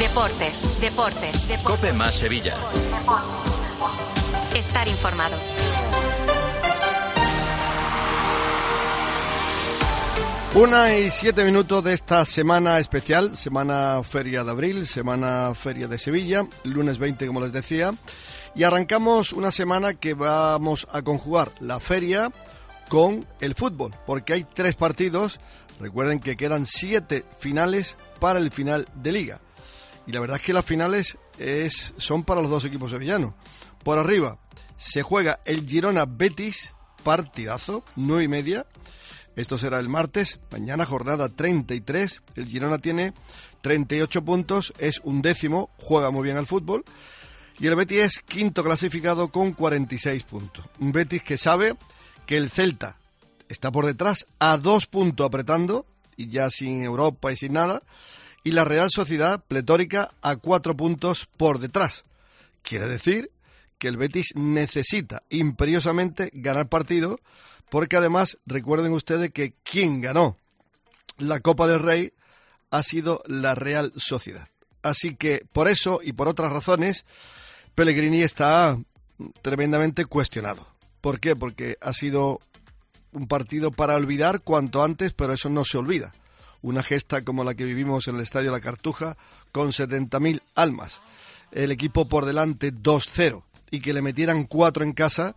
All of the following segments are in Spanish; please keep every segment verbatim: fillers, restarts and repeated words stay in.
Deportes, deportes, deportes. COPE más Sevilla. Estar informado. Una y siete minutos de esta semana especial, semana Feria de Abril, semana Feria de Sevilla, lunes veinte, como les decía, y arrancamos una semana que vamos a conjugar la feria con el fútbol, porque hay tres partidos. Recuerden que quedan siete finales para el final de Liga, y la verdad es que las finales es, son para los dos equipos sevillanos. Por arriba se juega el Girona Betis, partidazo, nueve y media. Esto será el martes, mañana jornada treinta y tres, el Girona tiene treinta y ocho puntos, es un décimo, juega muy bien al fútbol, y el Betis es quinto clasificado con cuarenta y seis puntos. Un Betis que sabe que el Celta está por detrás, a dos puntos apretando, y ya sin Europa y sin nada, y la Real Sociedad, pletórica, a cuatro puntos por detrás. Quiere decir que el Betis necesita imperiosamente ganar partido, porque además recuerden ustedes que quien ganó la Copa del Rey ha sido la Real Sociedad. Así que por eso y por otras razones, Pellegrini está tremendamente cuestionado. ¿Por qué? Porque ha sido un partido para olvidar cuanto antes, pero eso no se olvida. Una gesta como la que vivimos en el Estadio La Cartuja, con setenta mil almas. El equipo por delante dos cero, y que le metieran cuatro en casa.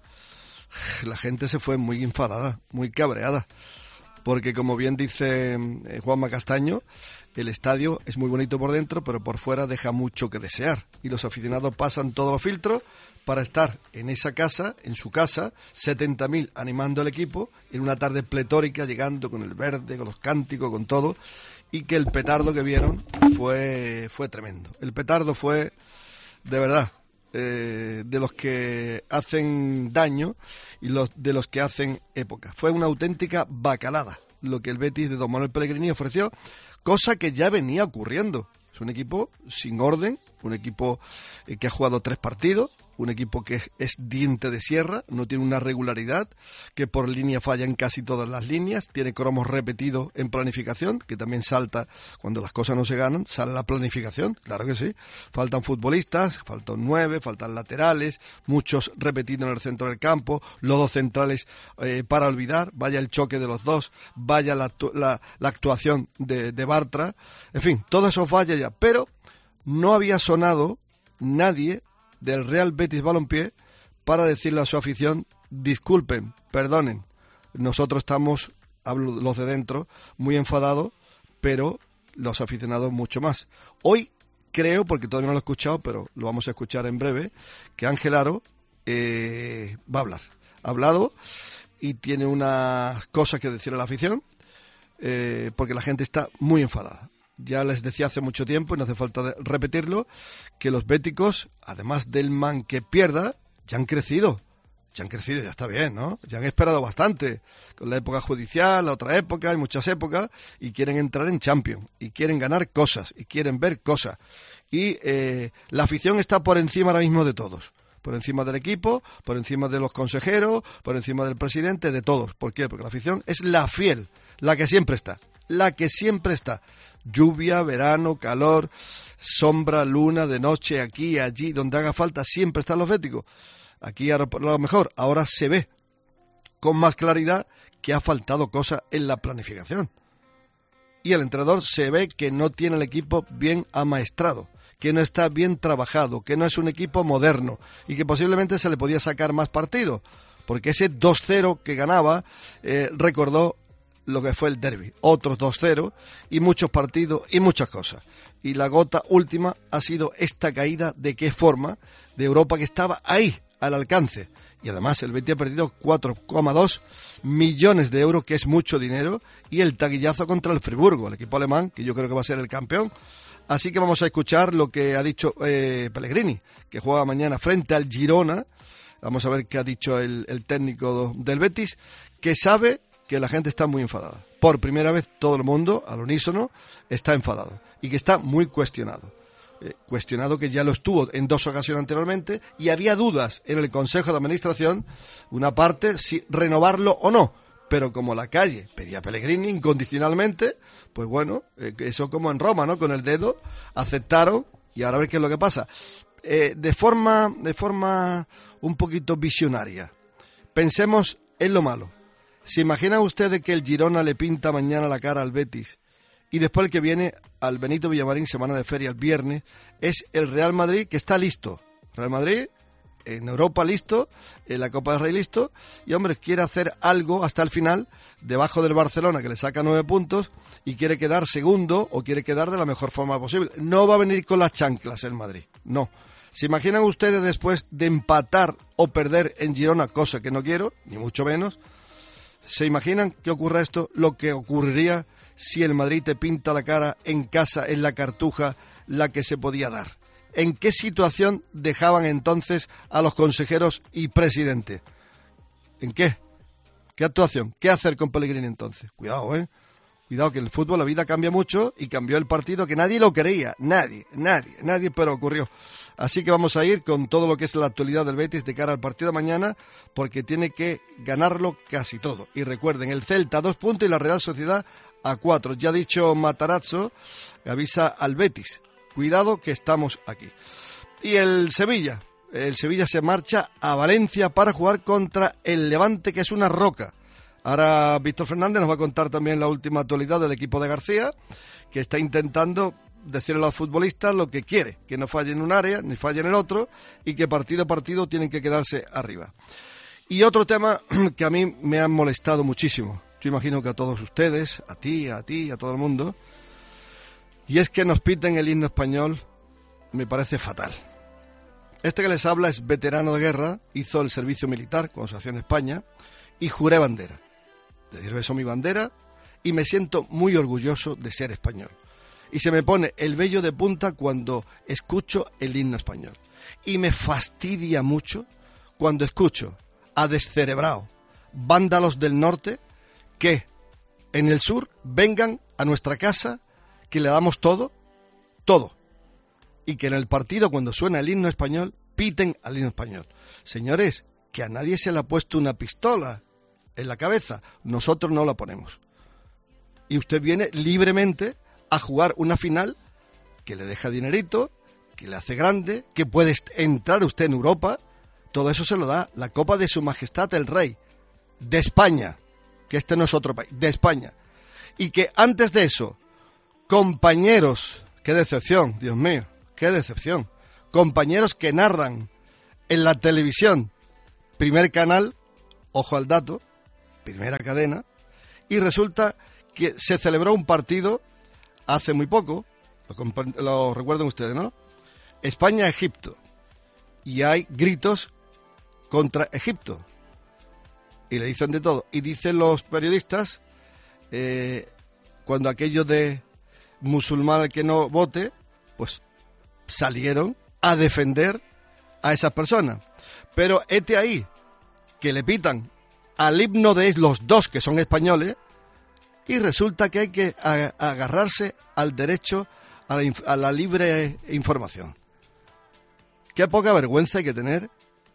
La gente se fue muy enfadada, muy cabreada, porque como bien dice eh, Juanma Castaño, el estadio es muy bonito por dentro, pero por fuera deja mucho que desear, y los aficionados pasan todos los filtros para estar en esa casa, en su casa, setenta mil animando al equipo, en una tarde pletórica, llegando con el verde, con los cánticos, con todo, y que el petardo que vieron fue, fue tremendo. El petardo fue, de verdad, Eh, de los que hacen daño y los de los que hacen época. Fue una auténtica bacalada lo que el Betis de Don Manuel Pellegrini ofreció, cosa que ya venía ocurriendo. Es un equipo sin orden, un equipo eh, que ha jugado tres partidos, un equipo que es, es diente de sierra, no tiene una regularidad, que por línea falla en casi todas las líneas, tiene cromos repetidos en planificación, que también salta cuando las cosas no se ganan, sale la planificación, claro que sí. Faltan futbolistas, faltan nueve, faltan laterales, muchos repetidos en el centro del campo, los dos centrales eh, para olvidar, vaya el choque de los dos, vaya la, la, la actuación de, de Bartra, en fin, todo eso falla ya, pero no había sonado nadie del Real Betis Balompié para decirle a su afición: disculpen, perdonen, nosotros estamos, hablo los de dentro, muy enfadados, pero los aficionados mucho más. Hoy creo, porque todavía no lo he escuchado, pero lo vamos a escuchar en breve, que Ángel Aro eh, va a hablar. Ha hablado y tiene unas cosas que decir a la afición, eh, porque la gente está muy enfadada. Ya les decía hace mucho tiempo, y no hace falta repetirlo, que los béticos, además del man que pierda, ya han crecido. Ya han crecido, ya está bien, ¿no? Ya han esperado bastante. Con la época judicial, la otra época, hay muchas épocas, y quieren entrar en Champions, y quieren ganar cosas, y quieren ver cosas. Y eh, la afición está por encima ahora mismo de todos. Por encima del equipo, por encima de los consejeros, por encima del presidente, de todos. ¿Por qué? Porque la afición es la fiel, la que siempre está. La que siempre está. Lluvia, verano, calor, sombra, luna, de noche, aquí, allí, donde haga falta, siempre están los béticos. Aquí a lo mejor ahora se ve con más claridad que ha faltado cosas en la planificación. Y el entrenador se ve que no tiene el equipo bien amaestrado, que no está bien trabajado, que no es un equipo moderno y que posiblemente se le podía sacar más partido, porque ese dos cero que ganaba eh, recordó lo que fue el derbi, otros dos cero y muchos partidos y muchas cosas. Y la gota última ha sido esta caída, de qué forma, de Europa, que estaba ahí, al alcance. Y además el Betis ha perdido cuatro coma dos millones de euros, que es mucho dinero, y el taquillazo contra el Friburgo, el equipo alemán, que yo creo que va a ser el campeón. Así que vamos a escuchar lo que ha dicho eh, Pellegrini, que juega mañana frente al Girona. Vamos a ver qué ha dicho el, el técnico del Betis, que sabe que la gente está muy enfadada. Por primera vez todo el mundo, al unísono, está enfadado y que está muy cuestionado. Eh, cuestionado que ya lo estuvo en dos ocasiones anteriormente, y había dudas en el Consejo de Administración, una parte, si renovarlo o no. Pero como la calle pedía a Pellegrini incondicionalmente, pues bueno, eh, eso como en Roma, ¿no? Con el dedo aceptaron y ahora a ver qué es lo que pasa. Eh, de forma, de forma un poquito visionaria, pensemos en lo malo. ¿Se imaginan ustedes que el Girona le pinta mañana la cara al Betis y después el que viene al Benito Villamarín, semana de feria, el viernes, es el Real Madrid, que está listo? Real Madrid en Europa listo, en la Copa del Rey listo, y hombre, quiere hacer algo hasta el final, debajo del Barcelona, que le saca nueve puntos, y quiere quedar segundo, o quiere quedar de la mejor forma posible. No va a venir con las chanclas el Madrid, no. ¿Se imaginan ustedes después de empatar o perder en Girona, cosa que no quiero, ni mucho menos? ¿Se imaginan que ocurra esto? Lo que ocurriría si el Madrid te pinta la cara en casa, en la Cartuja, la que se podía dar. ¿En qué situación dejaban entonces a los consejeros y presidente? ¿En qué? ¿Qué actuación? ¿Qué hacer con Pellegrini entonces? Cuidado, ¿eh? Cuidado, que en el fútbol la vida cambia mucho y cambió el partido que nadie lo creía. Nadie, nadie, nadie, pero ocurrió. Así que vamos a ir con todo lo que es la actualidad del Betis de cara al partido de mañana, porque tiene que ganarlo casi todo. Y recuerden, el Celta a dos puntos y la Real Sociedad a cuatro. Ya ha dicho Matarazzo, avisa al Betis. Cuidado que estamos aquí. Y el Sevilla. El Sevilla se marcha a Valencia para jugar contra el Levante, que es una roca. Ahora Víctor Fernández nos va a contar también la última actualidad del equipo de García, que está intentando decirle a los futbolistas lo que quiere, que no falle en un área, ni falle en el otro, y que partido a partido tienen que quedarse arriba. Y otro tema que a mí me ha molestado muchísimo, yo imagino que a todos ustedes, a ti, a ti, a todo el mundo, y es que nos piten el himno español, me parece fatal. Este que les habla es veterano de guerra, hizo el servicio militar cuando se hacía en España, y juré bandera. Le diré eso a mi bandera, y me siento muy orgulloso de ser español. Y se me pone el vello de punta cuando escucho el himno español. Y me fastidia mucho cuando escucho a descerebrao, vándalos del norte, que en el sur vengan a nuestra casa, que le damos todo, todo, y que en el partido, cuando suena el himno español, piten al himno español. Señores, que a nadie se le ha puesto una pistola en la cabeza, nosotros no la ponemos. Y usted viene libremente a jugar una final que le deja dinerito, que le hace grande, que puede entrar usted en Europa, todo eso se lo da la Copa de Su Majestad el Rey, de España, que este no es otro país, de España. Y que antes de eso, compañeros, qué decepción, Dios mío, qué decepción, compañeros que narran en la televisión, primer canal, ojo al dato, primera cadena, y resulta que se celebró un partido hace muy poco, lo, lo recuerdan ustedes, ¿no? España-Egipto, y hay gritos contra Egipto, y le dicen de todo, y dicen los periodistas, eh, cuando aquello de musulmán que no vote, pues salieron a defender a esas personas. Pero este ahí, que le pitan al himno de los dos que son españoles, y resulta que hay que a, a agarrarse al derecho a la, a la libre información. Qué poca vergüenza hay que tener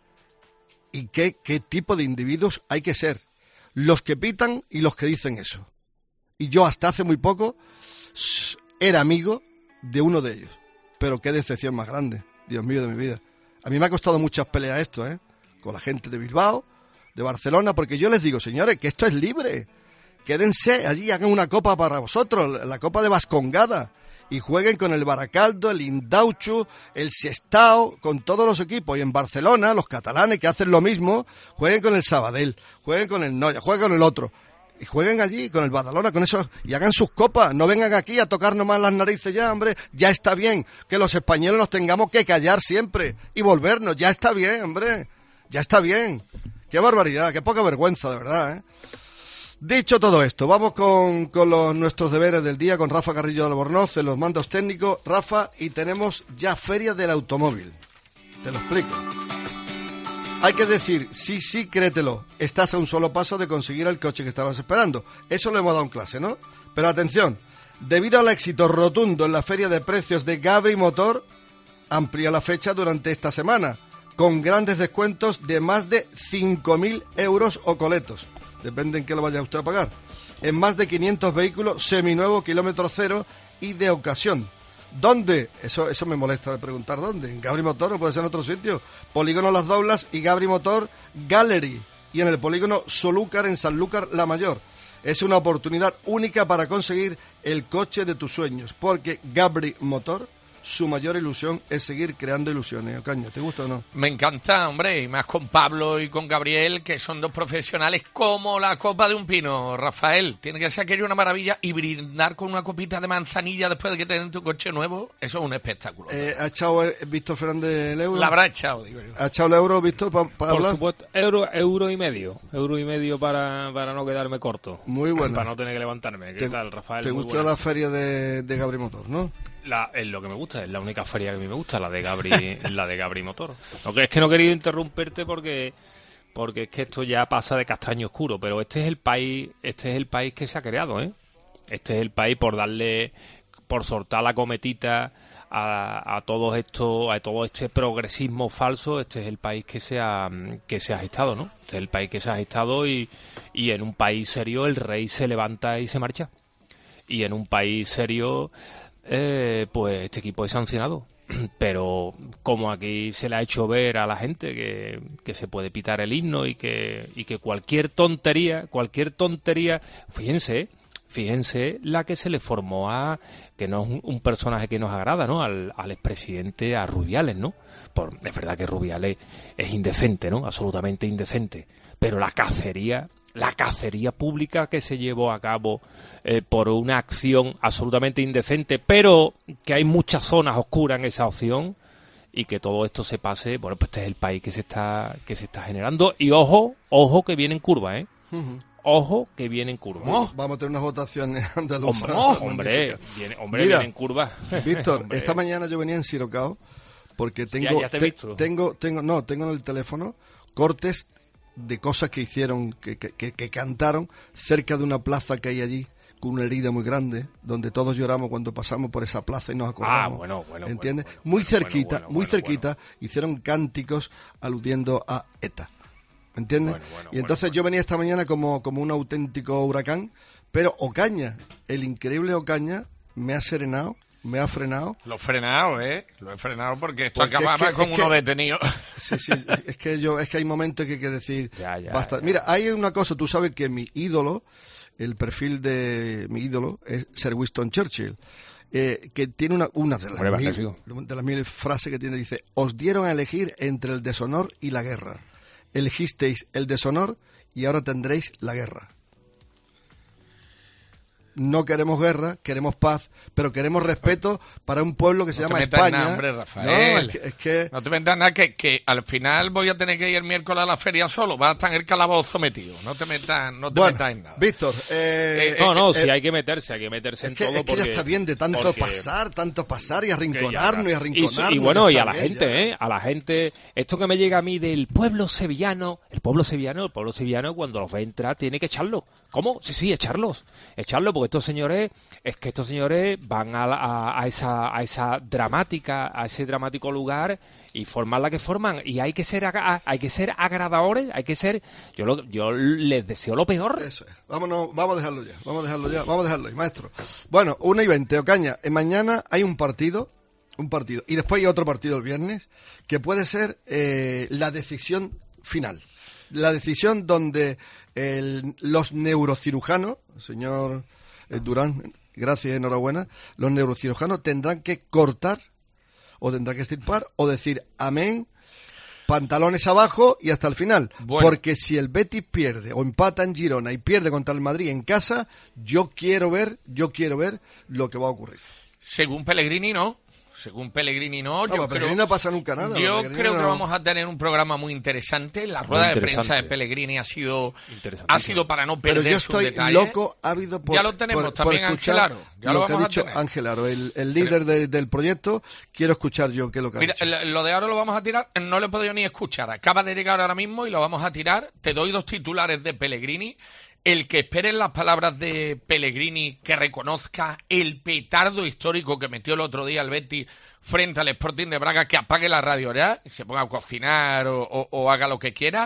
y qué, qué tipo de individuos hay que ser. Los que pitan y los que dicen eso. Y yo hasta hace muy poco era amigo de uno de ellos. Pero qué decepción más grande, Dios mío de mi vida. A mí me ha costado muchas peleas esto, ¿eh? Con la gente de Bilbao, de Barcelona, porque yo les digo, señores, que esto es libre. Quédense allí, hagan una copa para vosotros, la copa de Vascongada, y jueguen con el Baracaldo, el Indauchu, el Sestao, con todos los equipos. Y en Barcelona, los catalanes que hacen lo mismo, jueguen con el Sabadell, jueguen con el Noya, jueguen con el otro. Y jueguen allí con el Badalona, con eso, y hagan sus copas. No vengan aquí a tocarnos más las narices ya, hombre. Ya está bien que los españoles nos tengamos que callar siempre y volvernos. Ya está bien, hombre. Ya está bien. Qué barbaridad, qué poca vergüenza, de verdad, ¿eh? Dicho todo esto, vamos con, con los, nuestros deberes del día, con Rafa Carrillo de Albornoz en los mandos técnicos. Rafa, y tenemos ya Feria del Automóvil. Te lo explico. Hay que decir, sí, sí, créetelo, estás a un solo paso de conseguir el coche que estabas esperando. Eso lo hemos dado en clase, ¿no? Pero atención, debido al éxito rotundo en la feria de precios de Gabri Motor, amplía la fecha durante esta semana, con grandes descuentos de más de cinco mil euros o coletos. Depende en qué lo vaya usted a pagar. En más de quinientos vehículos seminuevos, kilómetro cero y de ocasión. ¿Dónde? Eso eso me molesta de preguntar dónde. En Gabri Motor, no puede ser en otro sitio. Polígono Las Doblas y Gabri Motor Gallery. Y en el polígono Solúcar, en Sanlúcar la Mayor. Es una oportunidad única para conseguir el coche de tus sueños, porque Gabri Motor, su mayor ilusión es seguir creando ilusiones. Ocaña, ¿te gusta o no? Me encanta, hombre, y más con Pablo y con Gabriel, que son dos profesionales como la copa de un pino, Rafael. Tiene que ser aquello una maravilla, y brindar con una copita de manzanilla después de que te den tu coche nuevo, eso es un espectáculo. Eh, ¿Ha echado eh, Víctor Fernández el euro? La habrá echado, digo yo. ¿Ha echado el euro, Víctor, para pa hablar? Por supuesto, euro, euro y medio. Euro y medio para, para no quedarme corto. Muy bueno. Para no tener que levantarme. ¿Qué te, tal, Rafael? ¿Te Muy gustó buena. la feria de, de Gabri Motor, no? La, es lo que me gusta, es la única feria que a mí me gusta, la de Gabri, la de Gabri Motor. Lo que es que no he querido interrumpirte porque porque es que esto ya pasa de castaño oscuro, pero este es el país, este es el país que se ha creado, ¿eh? Este es el país por darle, por soltar la cometita a, a todo esto, a todo este progresismo falso. Este es el país que se ha que se ha gestado, ¿no? Este es el país que se ha gestado y, y en un país serio el rey se levanta y se marcha. Y en un país serio Eh, pues este equipo es sancionado, pero como aquí se le ha hecho ver a la gente que, que se puede pitar el himno y que, y que cualquier tontería, cualquier tontería, fíjense, fíjense la que se le formó a, que no es un, un personaje que nos agrada, ¿no? Al, al expresidente, a Rubiales, ¿no? Por, es verdad que Rubiales es indecente, ¿no? Absolutamente indecente, pero la cacería... La cacería pública que se llevó a cabo eh, por una acción absolutamente indecente, pero que hay muchas zonas oscuras en esa opción y que todo esto se pase, bueno, pues este es el país que se está que se está generando. Y ojo, ojo que viene en curva, ¿eh? Uh-huh. Ojo que viene en curva. Oh, vamos a tener unas votaciones andaluzas. Oh, hombre, viene, hombre, Mira, viene en curva. Víctor, esta mañana yo venía en Sirocao porque tengo, ya, ya te he visto. Te, tengo, tengo, no, tengo en el teléfono cortes de cosas que hicieron, que, que, que, que cantaron cerca de una plaza que hay allí, con una herida muy grande, donde todos lloramos cuando pasamos por esa plaza y nos acordamos. Ah, bueno, bueno. ¿Entiendes? Bueno, muy bueno, cerquita, bueno, bueno, muy bueno, cerquita, bueno. hicieron cánticos aludiendo a ETA. ¿Entiendes? Bueno, bueno, y entonces bueno, yo venía esta mañana como, como un auténtico huracán, pero Ocaña, el increíble Ocaña, me ha serenado, me ha frenado. Lo he frenado, ¿eh? Lo he frenado porque esto Porque acababa es que, con es uno que, detenido. Sí, sí, es que yo, es que hay momentos que hay que decir, ya, ya, basta. Ya. Mira, hay una cosa, tú sabes que mi ídolo, el perfil de mi ídolo es Sir Winston Churchill, eh, que tiene una, una de, las Hombre, mil, de las mil frases que tiene, dice: os dieron a elegir entre el deshonor y la guerra. Elegisteis el deshonor y ahora tendréis la guerra. No queremos guerra, queremos paz, pero queremos respeto para un pueblo que se no llama te metas España. Nada, hombre, Rafael. No, es que, es que... no te metas nada, que, que al final voy a tener que ir el miércoles a la feria solo. Vas a estar en el calabozo metido. No te metas, no te bueno, metas en nada. Víctor, eh, no, no, eh, si eh, hay que meterse, hay que meterse es en que, todo es que porque... ya está bien de tanto porque, pasar, tanto pasar y arrinconarnos ya, y arrinconarnos. Y, y bueno, y a la bien, gente, ya. ¿eh? A la gente, esto que me llega a mí del pueblo sevillano, el pueblo sevillano, el pueblo sevillano cuando los ve entrar tiene que echarlo. ¿Cómo? Sí, sí, echarlos. Echarlo porque estos señores, es que estos señores van a, a, a esa a esa dramática, a ese dramático lugar y forman la que forman. Y hay que ser a, hay que ser agradadores, hay que ser, yo lo, yo les deseo lo peor. Eso es. Vámonos, vamos a dejarlo ya, vamos a dejarlo ya, vamos a dejarlo ahí, maestro. Bueno, una y veinte, Ocaña, eh, mañana hay un partido, un partido, y después hay otro partido el viernes, que puede ser eh, la decisión final. La decisión donde el, los neurocirujanos, señor eh, Durán, gracias, enhorabuena, los neurocirujanos tendrán que cortar, o tendrán que estirpar, o decir amén, pantalones abajo y hasta el final. Bueno. Porque si el Betis pierde o empata en Girona y pierde contra el Madrid en casa, yo quiero ver, yo quiero ver lo que va a ocurrir. Según Pellegrini, no. Según Pellegrini, no. No, yo Pellegrini creo, no pasa nunca nada. Yo Pellegrini creo no... que vamos a tener un programa muy interesante. La rueda de prensa de Pellegrini ha sido ha sido para no perder Pero yo sus estoy detalles. loco, ávido por Ya lo tenemos por, también, por escuchar Ángel Aro. Ya lo, lo que ha vamos dicho a tener. Ángel Aro, el, el líder de, del proyecto. Quiero escuchar yo qué es lo que ha Mira, dicho. Mira, lo de Aro lo vamos a tirar. No lo he podido ni escuchar. Acaba de llegar ahora mismo y lo vamos a tirar. Te doy dos titulares de Pellegrini. El que espere las palabras de Pellegrini, que reconozca el petardo histórico que metió el otro día el Betis frente al Sporting de Braga, que apague la radio ya, que se ponga a cocinar o, o, o haga lo que quiera,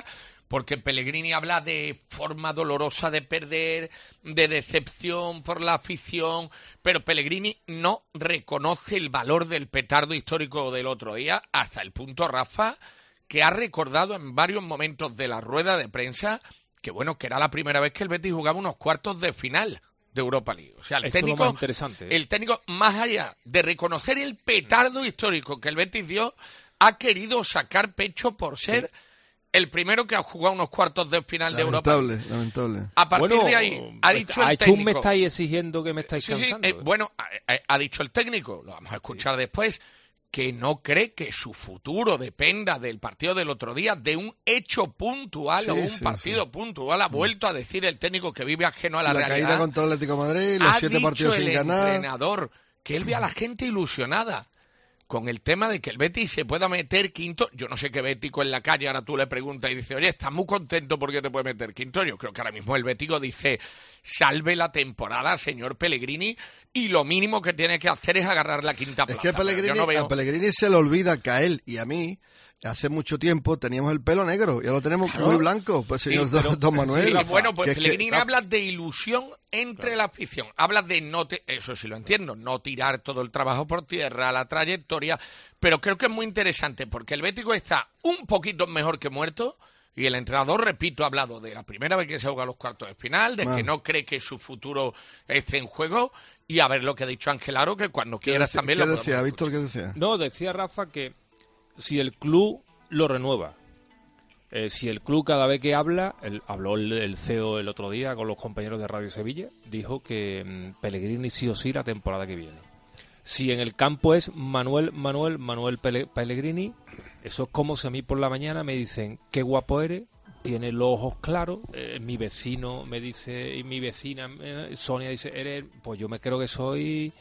porque Pellegrini habla de forma dolorosa de perder, de decepción por la afición, pero Pellegrini no reconoce el valor del petardo histórico del otro día, hasta el punto, Rafa, que ha recordado en varios momentos de la rueda de prensa que, bueno, que era la primera vez que el Betis jugaba unos cuartos de final de Europa League. O sea, el Esto técnico, es lo más interesante, ¿eh? el técnico, más allá de reconocer el petardo histórico que el Betis dio, ha querido sacar pecho por ser sí. el primero que ha jugado unos cuartos de final lamentable, de Europa. Lamentable, A partir bueno, de ahí, ha dicho ha el hecho técnico... un me estáis exigiendo que me estáis sí, cansando. Sí, eh, bueno, ha, ha dicho el técnico, lo vamos a escuchar sí. después, que no cree que su futuro dependa del partido del otro día, de un hecho puntual sí, o un sí, partido sí. puntual. Ha vuelto a decir el técnico que vive ajeno a la, la realidad. La caída contra el Atlético de Madrid, los ha siete partidos sin ganar. Ha dicho el entrenador que él ve a la gente ilusionada con el tema de que el Betis se pueda meter quinto. Yo no sé qué bético en la calle ahora tú le preguntas y dice, oye, ¿estás muy contento porque te puede meter quinto? Yo creo que ahora mismo el bético dice, salve la temporada, señor Pellegrini, y lo mínimo que tiene que hacer es agarrar la quinta plaza. Es que a Pellegrini, no veo... a Pellegrini se le olvida que a él y a mí hace mucho tiempo teníamos el pelo negro, ya lo tenemos claro. muy blanco, pues señor sí, pero, Don Manuel. Sí, bueno, pues Pellegrini que... habla de ilusión entre claro. la afición, habla de no, te... eso sí lo entiendo, no tirar todo el trabajo por tierra, la trayectoria, pero creo que es muy interesante porque el bético está un poquito mejor que muerto. Y el entrenador, repito, ha hablado de la primera vez que se juega los cuartos de final, de Man. que no cree que su futuro esté en juego, y a ver lo que ha dicho Ángel Aro, que cuando quieras decía, también ¿qué lo decía, Víctor, qué decía? No, decía Rafa que si el club lo renueva, eh, si el club cada vez que habla, el, habló el, el C E O el otro día con los compañeros de Radio Sevilla, dijo que mmm, Pellegrini sí o sí la temporada que viene. Si en el campo es Manuel, Manuel, Manuel Pele, Pellegrini, eso es como si a mí por la mañana me dicen, qué guapo eres, tienes los ojos claros, eh, mi vecino me dice, y mi vecina, eh, Sonia dice, eres, pues yo me creo que soy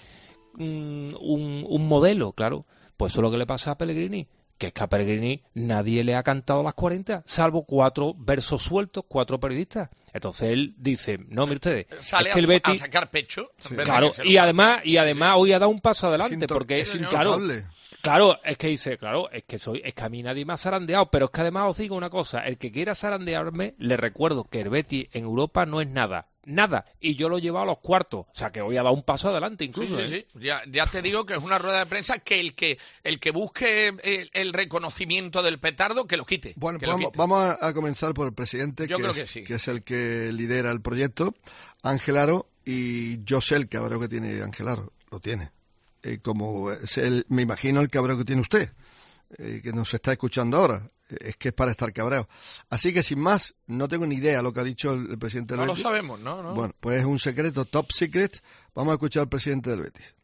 mm, un, un modelo, claro. Pues eso es lo que le pasa a Pellegrini, que es que a Pellegrini nadie le ha cantado las cuarenta, salvo cuatro versos sueltos, cuatro periodistas. Entonces él dice, no, mire ustedes, sale es que el a, Betis, a sacar pecho. Sí. Claro, y además, y además hoy ha dado un paso adelante, es porque es claro, claro, es que dice, claro, es que soy, es que a mí nadie me ha zarandeado, pero es que además os digo una cosa, el que quiera zarandearme, le recuerdo que el Betis en Europa no es nada. Nada, y yo lo he llevado a los cuartos, o sea que hoy ha dado un paso adelante incluso. Sí, sí, ¿eh? sí. Ya, ya te digo que es una rueda de prensa que el que el que busque el, el reconocimiento del petardo, que lo quite. Bueno, que pues lo vamos, quite. vamos a comenzar por el presidente, yo que, creo es, que, sí. que es el que lidera el proyecto, Ángel Aro, y yo sé el cabreo que tiene Ángel Aro, lo tiene. Eh, como es el, me imagino el cabreo que tiene usted, eh, que nos está escuchando ahora. Es que es para estar cabreado. Así que sin más, no tengo ni idea lo que ha dicho el, el presidente del no Betis. No lo sabemos, ¿no? ¿no? Bueno, pues es un secreto, top secret. Vamos a escuchar al presidente del Betis.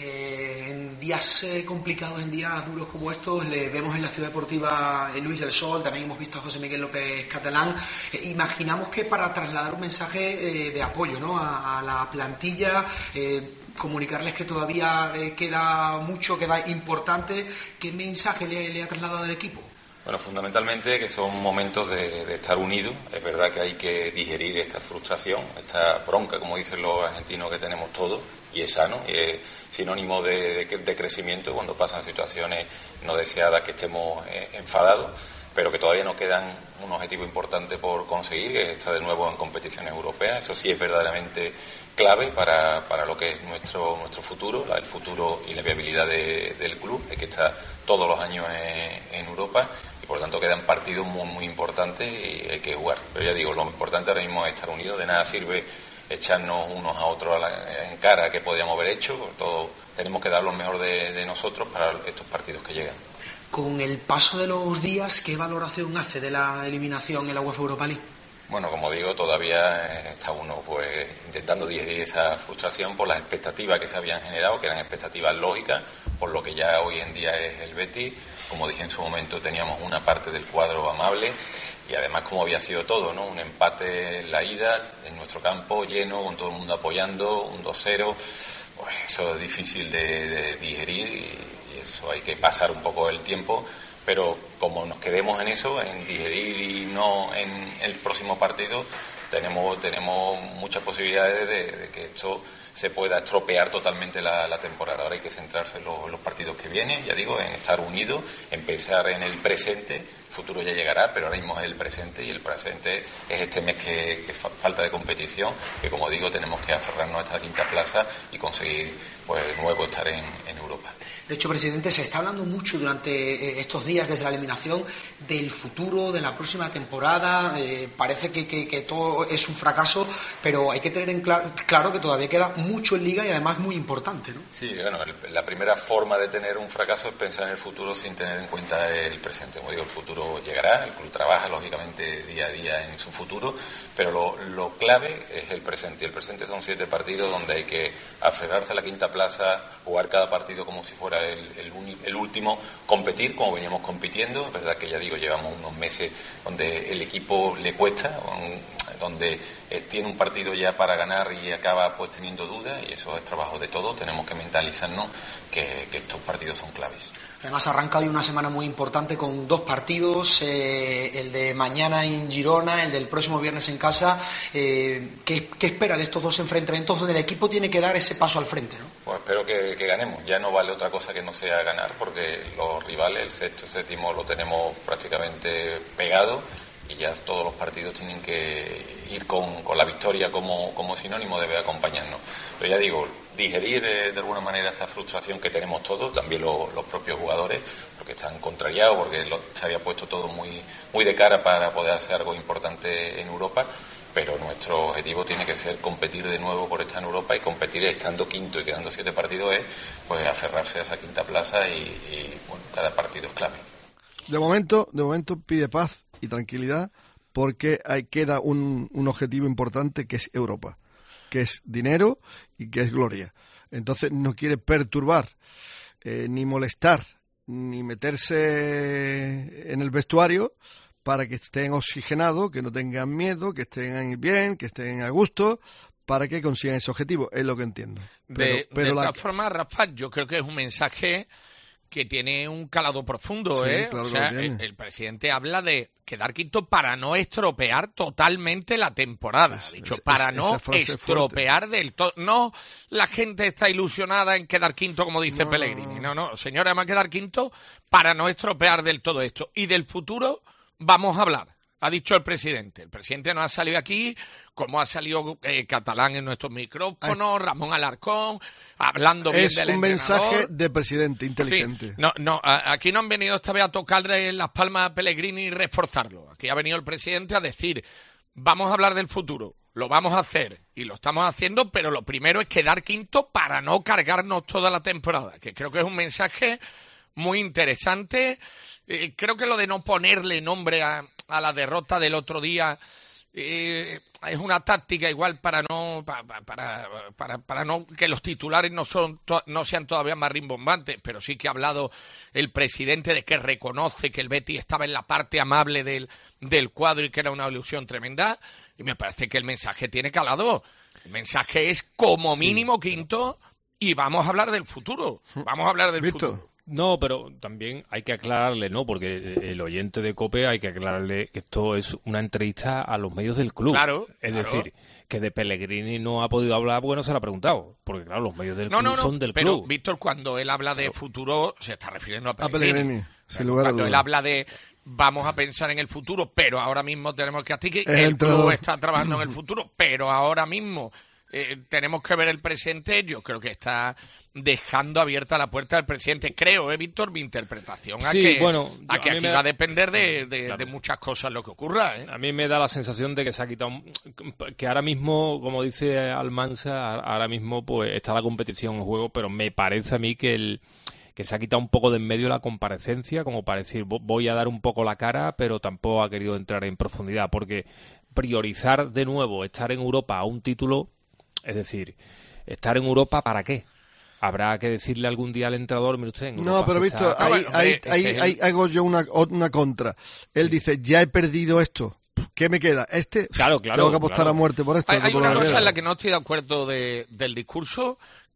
Eh, en días eh, complicados, en días duros como estos, le vemos en la Ciudad Deportiva eh, Luis del Sol, también hemos visto a José Miguel López Catalán. Eh, imaginamos que para trasladar un mensaje eh, de apoyo, ¿no?, a, a la plantilla, eh, comunicarles que todavía eh, queda mucho, queda importante. ¿Qué mensaje le, le ha trasladado al equipo? Bueno, fundamentalmente que son momentos de, de estar unidos. Es verdad que hay que digerir esta frustración, esta bronca, como dicen los argentinos, que tenemos todos, y es sano, y es sinónimo de, de, de crecimiento cuando pasan situaciones no deseadas, que estemos eh, enfadados, pero que todavía nos quedan un objetivo importante por conseguir, que es estar de nuevo en competiciones europeas. Eso sí es verdaderamente clave para, para lo que es nuestro nuestro futuro, la, el futuro y la viabilidad de, del club, de que está todos los años en, en Europa. Por lo tanto, quedan partidos muy, muy importantes y hay que jugar. Pero ya digo, lo importante ahora mismo es estar unidos. De nada sirve echarnos unos a otros a la, en cara que podríamos haber hecho. Todo, tenemos que dar lo mejor de, de nosotros para estos partidos que llegan. Con el paso de los días, ¿qué valoración hace de la eliminación en la UEFA Europa League? Bueno, como digo, todavía está uno pues intentando digerir esa frustración por las expectativas que se habían generado, que eran expectativas lógicas, por lo que ya hoy en día es el Betis. Como dije en su momento, teníamos una parte del cuadro amable y además como había sido todo, ¿no? Un empate en la ida, en nuestro campo lleno, con todo el mundo apoyando, un dos cero, pues eso es difícil de, de digerir y, y eso hay que pasar un poco el tiempo, pero como nos quedemos en eso, en digerir y no en el próximo partido, tenemos, tenemos muchas posibilidades de, de que esto se pueda estropear totalmente la, la temporada. Ahora hay que centrarse en los, en los partidos que vienen, ya digo, en estar unidos, empezar en el presente. El futuro ya llegará, pero ahora mismo es el presente, y el presente es este mes que, que fa- falta de competición, que como digo tenemos que aferrarnos a esta quinta plaza y conseguir pues de nuevo estar en, en Europa. De hecho, presidente, se está hablando mucho durante estos días, desde la eliminación, del futuro, de la próxima temporada. Eh, parece que, que, que todo es un fracaso, pero hay que tener en claro, claro que todavía queda mucho en Liga y además muy importante, ¿no? Sí, bueno, el, la primera forma de tener un fracaso es pensar en el futuro sin tener en cuenta el presente. Como digo, el futuro llegará, el club trabaja lógicamente día a día en su futuro, pero lo, lo clave es el presente. Y el presente son siete partidos donde hay que aferrarse a la quinta plaza, jugar cada partido como si fuera El, el, el último, competir como veníamos compitiendo. Es verdad que ya digo, llevamos unos meses donde el equipo le cuesta, donde tiene un partido ya para ganar y acaba pues teniendo dudas, y eso es trabajo de todos. Tenemos que mentalizarnos que, que estos partidos son claves. Además arranca hoy una semana muy importante con dos partidos, eh, el de mañana en Girona, el del próximo viernes en casa. Eh, ¿qué, ¿Qué espera de estos dos enfrentamientos donde el equipo tiene que dar ese paso al frente, ¿no? Pues espero que, que ganemos. Ya no vale otra cosa que no sea ganar, porque los rivales, el sexto y séptimo, lo tenemos prácticamente pegado, y ya todos los partidos tienen que ir con, con la victoria como, como sinónimo, debe acompañarnos. Pero ya digo, digerir eh, de alguna manera esta frustración que tenemos todos, también lo, los propios jugadores, porque están contrariados, porque lo, se había puesto todo muy, muy de cara para poder hacer algo importante en Europa, pero nuestro objetivo tiene que ser competir de nuevo por estar en Europa, y competir estando quinto y quedando siete partidos es pues aferrarse a esa quinta plaza, y, y bueno, cada partido es clave. De momento, de momento pide paz y tranquilidad, porque ahí queda un, un objetivo importante, que es Europa, que es dinero y que es gloria. Entonces no quiere perturbar, eh, ni molestar, ni meterse en el vestuario, para que estén oxigenados, que no tengan miedo, que estén bien, que estén a gusto, para que consigan ese objetivo. Es lo que entiendo. Pero, de pero de la... todas formas, Rafa, yo creo que es un mensaje que tiene un calado profundo, Sí, ¿eh? claro O sea, que lo tiene. el, el presidente habla de quedar quinto para no estropear totalmente la temporada. Es- Ha dicho, es- para es- no esa frase es estropear del todo. No, la gente está ilusionada en quedar quinto, como dice No, Pellegrini. no, No, no, señora, vamos a quedar quinto para no estropear del todo esto. Y del futuro vamos a hablar. Ha dicho el presidente. El presidente nos ha salido aquí, como ha salido eh, Catalán en nuestros micrófonos, Ramón Alarcón, hablando bien Es del un entrenador. mensaje de presidente inteligente. Sí, no, no, a- aquí no han venido esta vez a tocarle las palmas a Pellegrini y reforzarlo. Aquí ha venido el presidente a decir, vamos a hablar del futuro, lo vamos a hacer y lo estamos haciendo, pero lo primero es quedar quinto para no cargarnos toda la temporada, que creo que es un mensaje muy interesante. Eh, creo que lo de no ponerle nombre a, a la derrota del otro día eh, es una táctica igual para no para, para, para, para no que los titulares no son to- no sean todavía más rimbombantes, pero sí que ha hablado el presidente de que reconoce que el Betis estaba en la parte amable del, del cuadro y que era una ilusión tremenda, y me parece que el mensaje tiene calado. El mensaje es como mínimo quinto, y vamos a hablar del futuro, vamos a hablar del Víctor. futuro. No, pero también hay que aclararle, ¿no? Porque el oyente de COPE hay que aclararle que esto es una entrevista a los medios del club. Claro, Es claro. decir, que de Pellegrini no ha podido hablar porque no se lo ha preguntado. Porque, claro, los medios del No, club no, no, son del pero club. Víctor, cuando él habla de futuro, se está refiriendo a A Pellegrini. Pellegrini, sin Pero lugar a cuando él dudas. habla de vamos a pensar en el futuro, pero ahora mismo tenemos que así que Es el club entrenador. está trabajando en el futuro, pero ahora mismo eh, tenemos que ver el presente. Yo creo que está dejando abierta la puerta del presidente. Creo, ¿eh, Víctor? Mi interpretación a Sí, que, bueno, a yo- que a mí aquí me va da- a depender de, de- Claro. de muchas cosas lo que ocurra, ¿eh? A mí me da la sensación de que se ha quitado, un- que ahora mismo, como dice Almansa, ahora mismo pues está la competición en juego, pero me parece a mí que el que se ha quitado un poco de en medio la comparecencia, como para decir, vo- voy a dar un poco la cara, pero tampoco ha querido entrar en profundidad, porque priorizar de nuevo estar en Europa a un título, es decir, estar en Europa ¿para qué? Habrá que decirle algún día al entrenador, mire usted, en No, Europa pero se visto, está- Ah, ahí, bueno, ahí, hombre, ahí, ese es el- ahí hago yo una, una contra. Él dice, ya he perdido esto. ¿Qué me queda? Este, Claro, claro, tengo que apostar claro. a muerte por esto. Hay, no hay por una lo que cosa queda. en la que no estoy de acuerdo de- del discurso,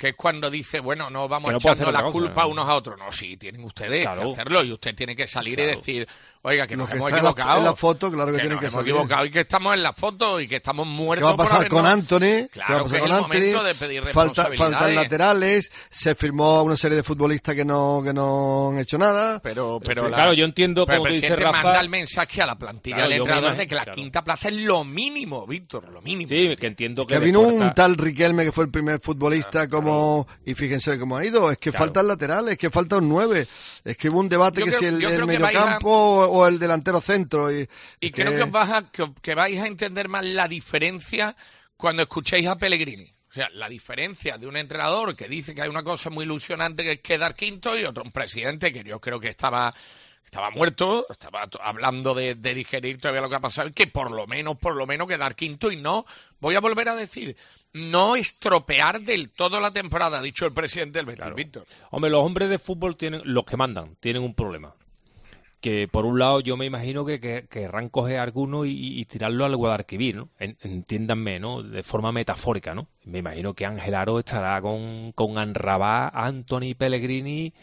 que es cuando dice, bueno, no vamos Que no puede echando hacer la otra cosa, culpa ¿no? unos a otros. No, sí, tienen ustedes Claro. que hacerlo y usted tiene que salir Claro. y decir, oiga, que Los nos que hemos están en la- equivocado. en la foto, claro que tienen nos que hemos salir. equivocado y que estamos en la foto y que estamos ¿Qué muertos va a pasar por con habernos- Anthony? ¿Qué va Claro a que pasar es con el Anthony? momento de pedir Falta, responsabilidades. faltan laterales, se firmó a una serie de futbolistas que no, que no han hecho nada. Pero, pero En fin. la- Claro, yo entiendo, pero como el tú dices, presidente Rafa. manda el mensaje a la plantilla Claro, del yo me entrenador imagino, de que la claro. quinta plaza es lo mínimo, Víctor, lo mínimo. Sí, que entiendo que. Que le vino corta- un tal Riquelme que fue el primer futbolista como y fíjense cómo ha ido, es que Claro. faltan laterales, es que falta un nueve, es que hubo un debate Yo que creo- si el, yo el creo que vais a- mediocampo o, o el delantero centro y, Y y creo que- que, os vas a- que, que vais a entender más la diferencia cuando escuchéis a Pellegrini. O sea, la diferencia de un entrenador que dice que hay una cosa muy ilusionante que es quedar quinto y otro un presidente que yo creo que estaba estaba muerto, estaba to- hablando de, de digerir todavía lo que ha pasado y que por lo menos, por lo menos quedar quinto y no, voy a volver a decir, no estropear del todo la temporada, ha dicho el presidente del Betis, Claro. Víctor. Hombre, los hombres de fútbol tienen, los que mandan, tienen un problema. Que por un lado yo me imagino que, que querrán coger a alguno y, y tirarlo al Guadalquivir, ¿no? En- entiéndanme, ¿no? De forma metafórica, ¿no? Me imagino que Ángel Aro estará con, con Anrabá, Anthony Pellegrini,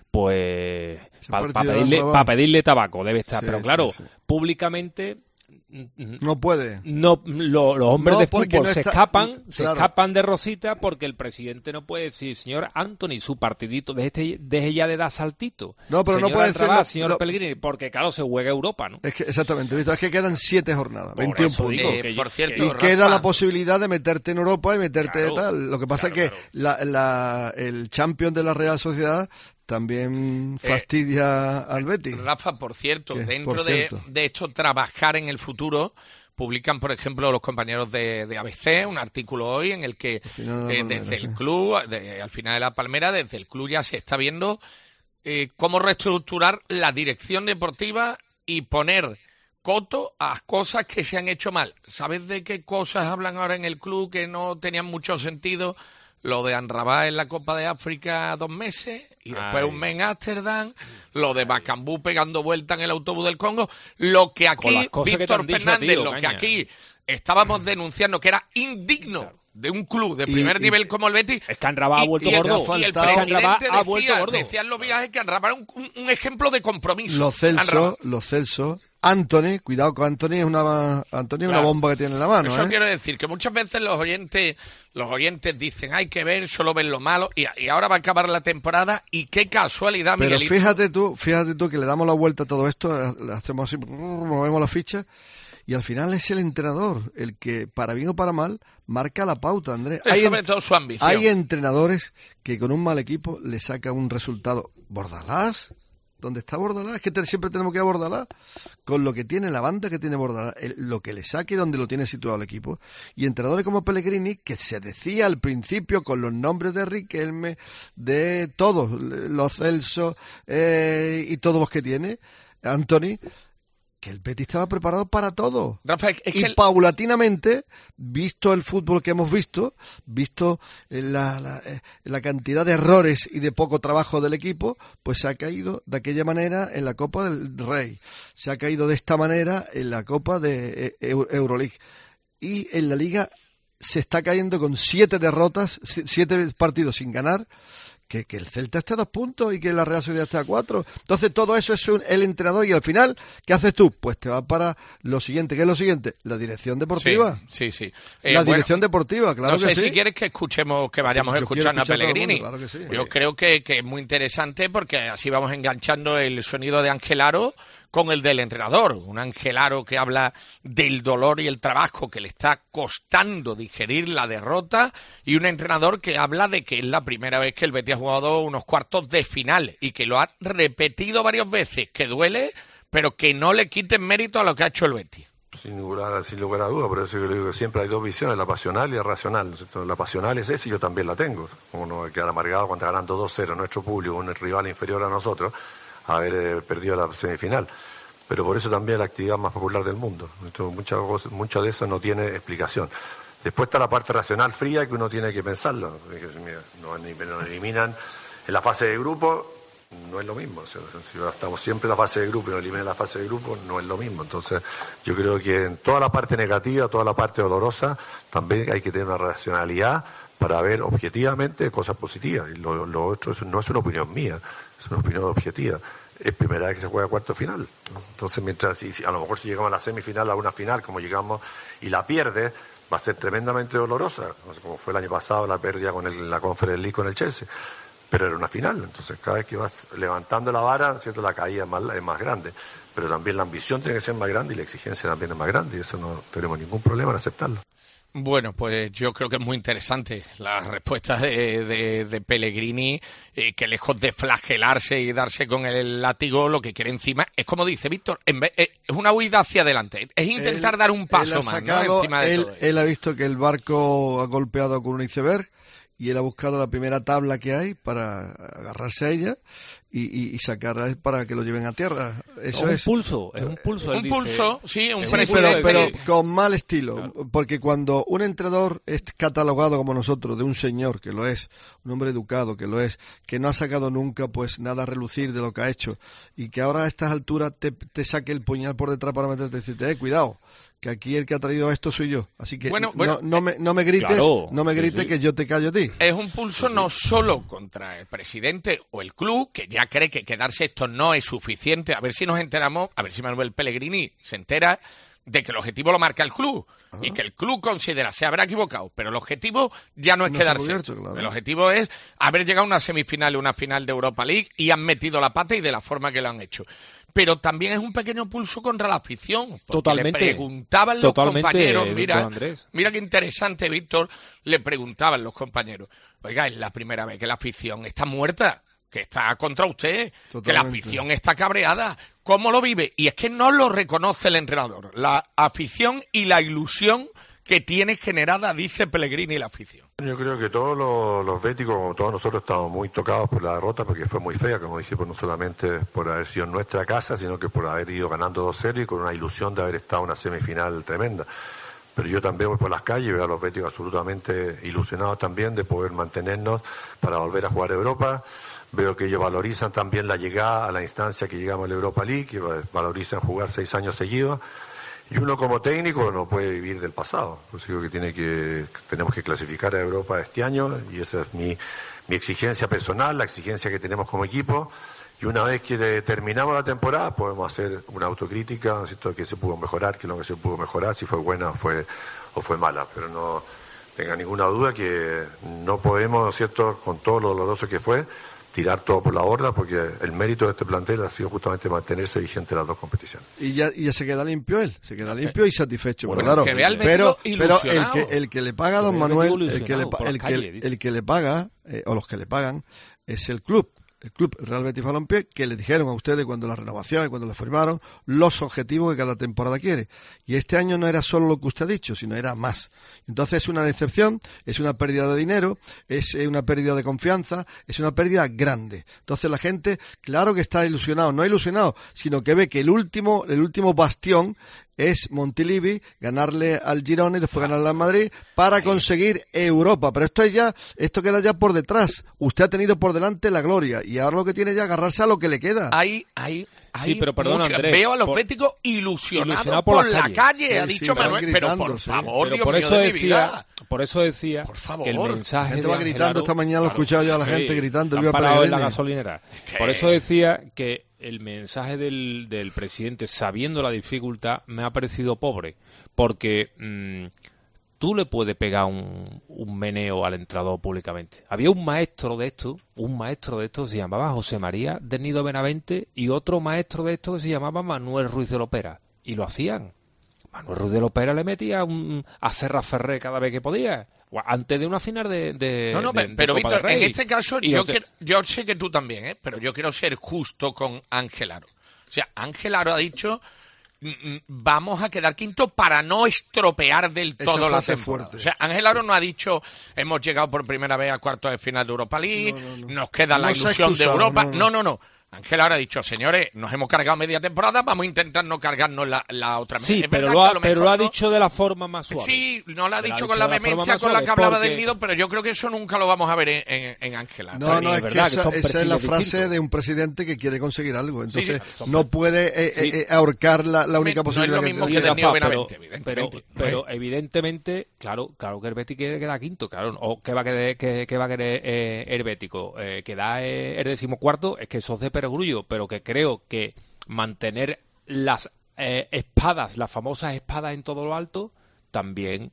pues Ese para partido de pedirle, Anrabá. pa pedirle tabaco debe estar. Sí, Pero sí, claro, sí. públicamente mm, no puede. no, lo- los hombres No, de porque fútbol no se está- escapan, se claro. escapan de Rosita porque el presidente no puede decir, señor Anthony, su partidito, deje, deje ya de dar saltito. No, pero no Señor puede Antrabá, decirlo- señor lo- Pellegrini, porque claro, se juega Europa, ¿no? Es que exactamente, ¿visto? Es que quedan siete jornadas, Por veintiún eso puntos. digo Eh, que por yo- cierto, Y Rafa, queda la posibilidad de meterte en Europa y meterte Claro, tal. Lo que pasa claro, es que claro. la, la- el champion de la Real Sociedad también Eh, fastidia al Betis. Rafa, por cierto, ¿Qué? dentro Por de, cierto. de esto trabajar en el futuro, publican, por ejemplo, los compañeros de, de A B C un artículo hoy en el que final de la eh, Palmera, desde sí. el club, de- al final de la Palmera, desde el club ya se está viendo eh, cómo reestructurar la dirección deportiva y poner coto a cosas que se han hecho mal. ¿Sabes de qué cosas hablan ahora en el club que no tenían mucho sentido? Lo de Anrabá en la Copa de África dos meses y después Ay. un mes en Ámsterdam, lo de Bacambú pegando vuelta en el autobús del Congo, lo que Con aquí, las cosas que te Víctor han dicho, Fernández, tío, lo que caña. aquí estábamos denunciando que era indigno de un club de primer Y- y- nivel como el Betis. Es que Anrabá ha y- vuelto y el- gordo. Y el faltado- presidente Anrabá ha decía, vuelto gordo. decían los viajes que Anrabá era un, un- un ejemplo de compromiso. Los Celso, Anrabá. los Celso. Anthony, cuidado con Anthony, es una, Anthony es una Claro. bomba que tiene en la mano. Eso ¿eh? quiero decir, que muchas veces los oyentes los oyentes dicen, hay que ver, solo ven lo malo, y, y ahora va a acabar la temporada, y qué casualidad, Pero Miguelito. fíjate tú, fíjate tú que le damos la vuelta a todo esto, eh, le hacemos así, movemos la ficha, y al final es el entrenador el que, para bien o para mal, marca la pauta, Andrés. Es Hay, sobre en- todo su ambición. hay entrenadores que con un mal equipo le sacan un resultado. ¿Bordalás? ¿Dónde está Bordalás? Es que te- siempre tenemos que ir a Bordalás. Con lo que tiene la banda que tiene Bordalás, el- lo que le saque y donde lo tiene situado el equipo. Y entrenadores como Pellegrini, que se decía al principio con los nombres de Riquelme, de todos, los Celso eh, y todos los que tiene, Anthony, que el Betis estaba preparado para todo. Rafa, es y que el- paulatinamente, visto el fútbol que hemos visto, visto eh, la, la, eh, la cantidad de errores y de poco trabajo del equipo, pues se ha caído de aquella manera en la Copa del Rey, se ha caído de esta manera en la Copa de eh, Eu- Euroleague, y en la Liga se está cayendo con siete derrotas, si- siete partidos sin ganar. Que, que el Celta esté a dos puntos y que la Real Sociedad esté a cuatro. Entonces todo eso es un- el entrenador, y al final, ¿qué haces tú? Pues te vas para lo siguiente. ¿Qué es lo siguiente? La dirección deportiva. Sí, sí. sí. Eh, la bueno, dirección deportiva, claro no sé que sí. si quieres que escuchemos, que vayamos Yo quiero escuchando a escuchar a todo el Pellegrini. mundo, claro que sí. Yo creo que, que es muy interesante porque así vamos enganchando el sonido de Ángel Aro con el del entrenador. Un Ángel Aro que habla del dolor y el trabajo que le está costando digerir la derrota, y un entrenador que habla de que es la primera vez que el Betis ha jugado unos cuartos de final y que lo ha repetido varias veces, que duele, pero que no le quiten mérito a lo que ha hecho el Betis. Sin lugar, sin lugar a duda, por eso yo le digo que siempre hay dos visiones, la pasional y la racional. ¿No es cierto? La pasional es esa y yo también la tengo. Uno queda amargado cuando está ganando dos cero nuestro público, un rival inferior a nosotros, haber eh, perdido la semifinal. Pero por eso también es la actividad más popular del mundo. Entonces, muchas cosas, mucho de eso no tiene explicación. Después está la parte racional fría que uno tiene que pensarlo. Mira, nos, nos eliminan en la fase de grupo, no es lo mismo. O sea, si ahora estamos siempre en la fase de grupo y nos eliminan en la fase de grupo, no es lo mismo. Entonces, yo creo que en toda la parte negativa, toda la parte dolorosa, también hay que tener una racionalidad para ver objetivamente cosas positivas. Y lo, lo otro es, no es una opinión mía, es una opinión objetiva. Es primera vez que se juega cuarto final. Entonces, mientras si, si, a lo mejor si llegamos a la semifinal, a una final, como llegamos, y la pierde, va a ser tremendamente dolorosa, como fue el año pasado la pérdida con el, la Conference League con el Chelsea. Pero era una final, entonces cada vez que vas levantando la vara, cierto, la caída es más, es más grande. Pero también la ambición tiene que ser más grande y la exigencia también es más grande, y eso no tenemos ningún problema en aceptarlo. Bueno, pues yo creo que es muy interesante la respuesta de, de, de Pellegrini, eh, que lejos de flagelarse y darse con el látigo, lo que quiere encima es, como dice Víctor, en vez, eh, es una huida hacia adelante, es intentar él, dar un paso más, sacado, ¿no? Encima de él, todo él ha visto que el barco ha golpeado con un iceberg y él ha buscado la primera tabla que hay para agarrarse a ella y, y, y sacarla para que lo lleven a tierra. Eso es es un pulso, es un pulso. Un pulso, sí, un sí, presidente. pero, pero con mal estilo, Claro. porque cuando un entrenador es catalogado como nosotros, de un señor que lo es, un hombre educado que lo es, que no ha sacado nunca pues nada a relucir de lo que ha hecho, y que ahora a estas alturas te, te saque el puñal por detrás para meterte y decirte, eh, cuidado, que aquí el que ha traído esto soy yo. Así que Bueno, bueno, no, no, me, no me grites, claro, no me sí, grites sí. que yo te callo a ti. Es un pulso no solo contra el presidente o el club, que ya cree que quedarse esto no es suficiente. A ver si nos enteramos, a ver si Manuel Pellegrini se entera de que el objetivo lo marca el club. Ajá. Y que el club considera, se habrá equivocado, pero el objetivo ya no es No quedarse. cubierto, claro. El objetivo es haber llegado a una semifinal, una final de Europa League y han metido la pata y de la forma que lo han hecho. Pero también es un pequeño pulso contra la afición. Porque Totalmente. Le preguntaban los Totalmente, compañeros, Víctor mira, Andrés. mira qué interesante, Víctor, le preguntaban los compañeros, oiga, es la primera vez que la afición está muerta, que está contra usted, Totalmente. que la afición está cabreada. ¿Cómo lo vive? Y es que no lo reconoce el entrenador. La afición y la ilusión que tiene generada, dice Pellegrini, la afición. Yo creo que todos los, los béticos, como todos nosotros, estamos muy tocados por la derrota, porque fue muy fea, como dije, pues no solamente por haber sido en nuestra casa, sino que por haber ido ganando dos cero y con una ilusión de haber estado en una semifinal tremenda. Pero yo también voy por las calles y veo a los béticos absolutamente ilusionados también de poder mantenernos para volver a jugar Europa. Veo que ellos valorizan también la llegada a la instancia que llegamos a la Europa League, que valorizan jugar seis años seguidos. Y uno como técnico no puede vivir del pasado. Pues digo que, tiene que tenemos que clasificar a Europa este año y esa es mi, mi exigencia personal, la exigencia que tenemos como equipo. Y una vez que terminamos la temporada podemos hacer una autocrítica, ¿no es cierto?, que se pudo mejorar, que lo que se pudo mejorar, si fue buena o fue, o fue mala. Pero no tenga ninguna duda que no podemos, ¿no es cierto?, con todo lo doloroso que fue, tirar todo por la borda, porque el mérito de este plantel ha sido justamente mantenerse vigente en las dos competiciones. Y ya, y ya se queda limpio él, se queda limpio y satisfecho, Bueno, claro. que vea al Pero, Bético pero el ilusionado. que el que le paga a don Que vea al Manuel, Bético el que le, pa- ilusionado el por que, la calle, dice. el que le paga, eh, o los que le pagan, es el club. El club Real Betis Balompié, que le dijeron a ustedes cuando la renovación y cuando le firmaron los objetivos que cada temporada quiere. Y este año no era solo lo que usted ha dicho, sino era más. Entonces es una decepción, es una pérdida de dinero, es una pérdida de confianza, es una pérdida grande. Entonces la gente, claro que está ilusionado, no ilusionado, sino que ve que el último, el último bastión es Montilivi, ganarle al Girona y después ganarle al Madrid para conseguir Europa. Pero esto es ya, esto queda ya por detrás. Usted ha tenido por delante la gloria y ahora lo que tiene ya es agarrarse a lo que le queda. Hay, hay, hay Sí, pero perdona, mucho- Andrés, Veo a los por- béticos ilusionados ilusionado por, por la la calle. calle, Sí, ha sí, dicho van Manuel, pero gritando, por sí. favor, Pero Dios por mío eso de mi decía, vida. por eso decía Por favor. que el La mensaje gente de va gritando Angelaro- esta mañana, lo he escuchado yo a la gente Sí, gritando, han viva parado en la Pellegrini. gasolinera. que- Por eso decía que el mensaje del, del presidente, sabiendo la dificultad, me ha parecido pobre, porque mmm, tú le puedes pegar un, un meneo al entrenador públicamente. Había un maestro de esto, un maestro de esto que se llamaba José María del Nido Benavente y otro maestro de esto que se llamaba Manuel Ruiz de Lopera, y lo hacían. Manuel Ruiz de Lopera le metía un, a Serra Ferré cada vez que podía, antes de una final de, de No, no, de- pe- de pero Copa Víctor, del en Rey. este caso Y yo, los de- quiero- yo sé que tú también, ¿eh? Pero yo quiero ser justo con Ángel Aro. O sea, Ángel Aro ha dicho, mm, mm, vamos a quedar quinto para no estropear del Esa todo la frase temporada. fuerte. O sea, Ángel Aro no ha dicho, hemos llegado por primera vez a cuartos de final de Europa League, No, no, no. nos queda la No se ha ilusión de excusado, Europa. no, No, no. no, no. Ángel ahora ha dicho, señores, nos hemos cargado media temporada, vamos a intentar no cargarnos la, la otra. Sí, es pero, verdad lo ha, que a lo pero mejor lo ha no- dicho de la forma más suave. Sí, no lo ha Pero dicho ha con dicho la de la forma vehemencia más con la suave que hablaba porque- del nido, pero yo creo que eso nunca lo vamos a ver en, en, en Ángel. No, Pero no, es es que verdad que esa, son esa es la perfiles frase distintos. de un presidente que quiere conseguir algo. Entonces, sí, son no puede eh, Sí. eh, ahorcar la, la única No es posibilidad lo que mismo tiene. que del Rafa, Nido pero, Benavente, pero, evidentemente. pero evidentemente, claro, claro que el Betis quiere quedar quinto, claro, o que va a querer, que, que va a querer eh, el Bético, eh, quedar eh, el decimocuarto, es que eso es de perogrullo, pero que creo que mantener las eh, espadas, las famosas espadas en todo lo alto, también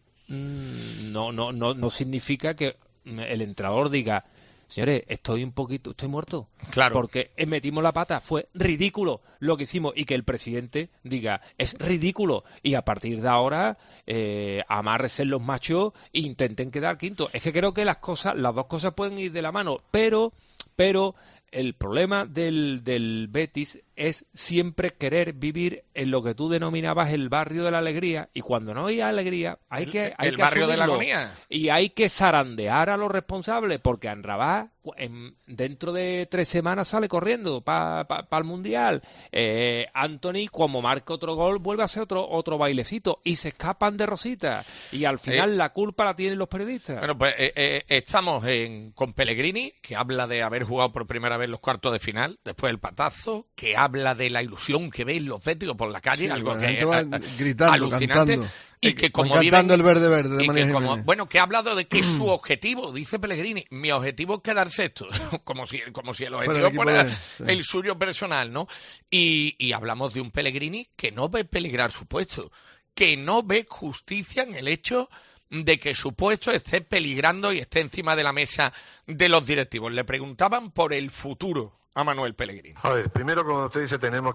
mm, no, no, no, no significa que el entrenador diga, señores, estoy un poquito, estoy muerto. Claro. Porque metimos la pata, fue ridículo lo que hicimos, y que el presidente diga, es ridículo, y a partir de ahora eh, amárrense los machos e intenten quedar quinto. Es que creo que las cosas, las dos cosas pueden ir de la mano, pero, pero el problema del, del Betis es siempre querer vivir en lo que tú denominabas el barrio de la alegría, y cuando no hay alegría hay que hay el que barrio de la asumirlo. agonía. Y hay que zarandear a los responsables, porque Anrabá en, dentro de tres semanas sale corriendo para pa, pa el Mundial. Eh, Anthony, como marca otro gol, vuelve a hacer otro otro bailecito y se escapan de rosita. Y al final Eh, la culpa la tienen los periodistas. Bueno, pues eh, eh, estamos en, con Pellegrini, que habla de haber jugado por primera vez los cuartos de final, después del patazo, que habla de la ilusión que ven los béticos por la calle, Sí, algo la que gente es va a- a- gritando, alucinante, cantando. y Eh, que van como cantando viven- el verde verde de y María que como- Jiménez. bueno, que ha hablado de que es su objetivo, dice Pellegrini, mi objetivo es quedar sexto, como si, como si el Fuera del objetivo equipo fuera de- sí. el suyo personal, ¿no? Y, y hablamos de un Pellegrini que no ve peligrar su puesto, que no ve justicia en el hecho de que su puesto esté peligrando y esté encima de la mesa de los directivos. Le preguntaban por el futuro a Manuel Pellegrini. A ver, primero, como usted dice, tenemos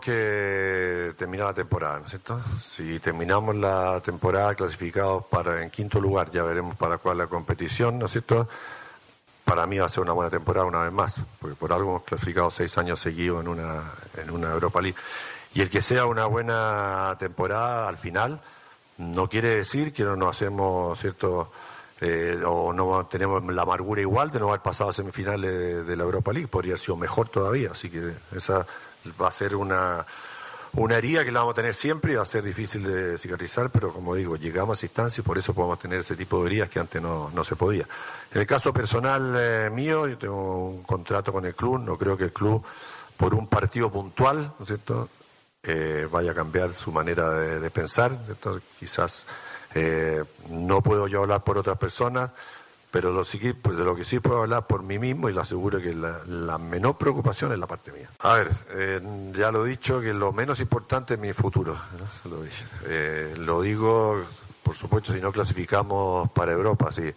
que terminar la temporada, ¿no es cierto? Si terminamos la temporada clasificados para en quinto lugar, ya veremos para cuál la competición, ¿no es cierto? Para mí va a ser una buena temporada una vez más, porque por algo hemos clasificado seis años seguidos en una, en una Europa League. Y el que sea una buena temporada al final no quiere decir que no nos hacemos, ¿cierto?, Eh, o no tenemos la amargura igual de no haber pasado a semifinales de, de la Europa League, podría haber sido mejor todavía, así que esa va a ser una, una herida que la vamos a tener siempre y va a ser difícil de cicatrizar, pero como digo, llegamos a esa instancia y por eso podemos tener ese tipo de heridas que antes no, no se podía. En el caso personal eh, mío, yo tengo un contrato con el club, no creo que el club por un partido puntual, ¿no es cierto?, eh, vaya a cambiar su manera de, de pensar, ¿cierto? Quizás Eh, no puedo yo hablar por otras personas, pero lo sí, pues de lo que sí puedo hablar por mí mismo, y le aseguro que la, la menor preocupación es la parte mía. A ver, eh, ya lo he dicho, que lo menos importante es mi futuro, ¿no? Se lo, dije. Eh, lo digo, por supuesto, si no clasificamos para Europa, si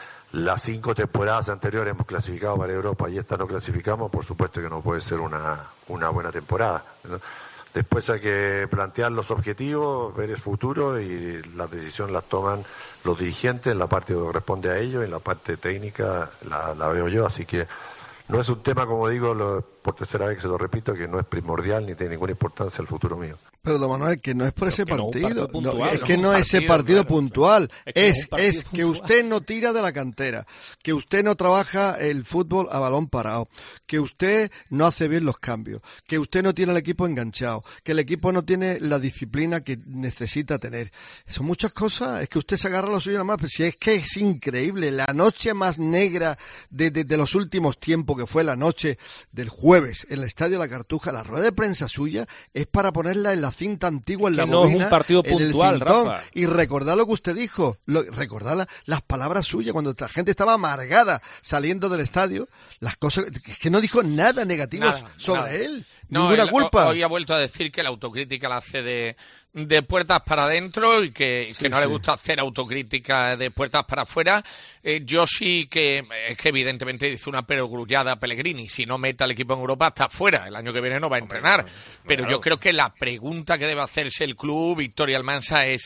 las cinco temporadas anteriores hemos clasificado para Europa y esta no clasificamos, por supuesto que no puede ser una, una buena temporada, ¿no? Después hay que plantear los objetivos, ver el futuro, y las decisiones las toman los dirigentes en la parte que corresponde a ellos, en la parte técnica la, la veo yo, así que no es un tema, como digo, lo, por tercera vez que se lo repito, que no es primordial ni tiene ninguna importancia el futuro mío. Pero, don Manuel, que no es por Pero ese que no es un partido. partido No, puntual, es no que es un no es ese partido, partido claro. puntual. Es que no es Es, un partido es que puntual. usted no tira de la cantera, que usted no trabaja el fútbol a balón parado, que usted no hace bien los cambios, que usted no tiene el equipo enganchado, que el equipo no tiene la disciplina que necesita tener. Son muchas cosas. Es que usted se agarra lo suyo nada más. Pero si es que es increíble. La noche más negra de, de, de los últimos tiempos, que fue la noche del jueves en el Estadio La Cartuja, la rueda de prensa suya es para ponerla en la cinta antigua, en Que la no es un bobina, partido en el puntual, cintón, Rafa. y recordar lo que usted dijo, lo, recordar la- las palabras suyas cuando la gente estaba amargada saliendo del estadio, las cosas, es que no dijo nada negativo Nada, sobre nada. él, No, ninguna él culpa. Hoy ha vuelto a decir que la autocrítica la hace de, de puertas para adentro y que, Sí, que no sí. le gusta hacer autocrítica de puertas para afuera. Eh, yo sí que, es que evidentemente dice una perogrullada Pellegrini, si no mete al equipo en Europa está fuera, el año que viene no va a entrenar. Pero yo creo que la pregunta que debe hacerse el club, Victoria Almansa, es: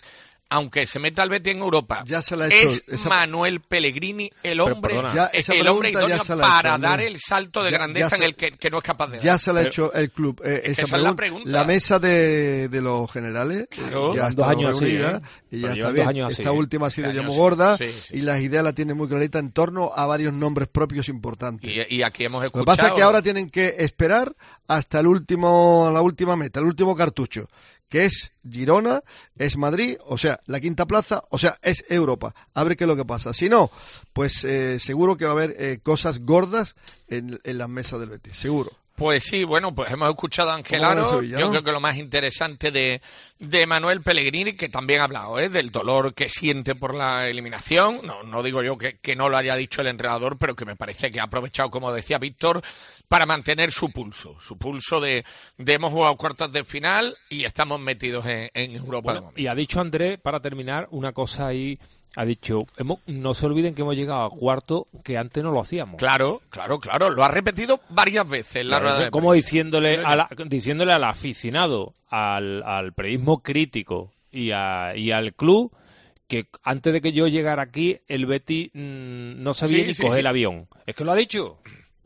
aunque se meta el Betis en Europa, ya se la ha hecho, ¿es esa... Manuel Pellegrini el hombre, ya, esa el hombre idóneo para hecho, dar el salto de ya, grandeza ya se, en el que, que no es capaz de dar? Ya se la ha Pero, hecho el club. Eh, esa, esa pregunta, es la pregunta. La mesa de, de los generales claro, ya está reunida, así, ¿eh? y ya Pero está bien. Esta así, última ha sido ya muy sí, gorda sí, sí. y las ideas la tienen muy clarita en torno a varios nombres propios importantes. Y, y aquí hemos escuchado... Lo que pasa es que ahora tienen que esperar hasta el último, la última meta, el último cartucho, que es Girona, es Madrid, o sea, la quinta plaza, o sea, es Europa. A ver qué es lo que pasa. Si no, pues eh, seguro que va a haber eh, cosas gordas en, en las mesas del Betis, seguro. Pues sí, bueno, pues hemos escuchado a Ángel Aro. Sevilla, yo ¿no? creo que lo más interesante de, de Manuel Pellegrini, que también ha hablado ¿eh? del dolor que siente por la eliminación. No, no digo yo que, que no lo haya dicho el entrenador, pero que me parece que ha aprovechado, como decía Víctor, para mantener su pulso. Su pulso de, de hemos jugado cuartos de final y estamos metidos en, en Europa. Bueno, y ha dicho Andrés, para terminar, una cosa ahí... Ha dicho, hemos, no se olviden que hemos llegado a cuarto, que antes no lo hacíamos. Claro, claro, claro. Lo ha repetido varias veces. La claro, rueda como diciéndole, a la, diciéndole al aficionado, al, al periodismo crítico y, a, y al club, que antes de que yo llegara aquí, el Betis mmm, no sabía sí, ni sí, coger sí. el avión. Es que lo ha dicho.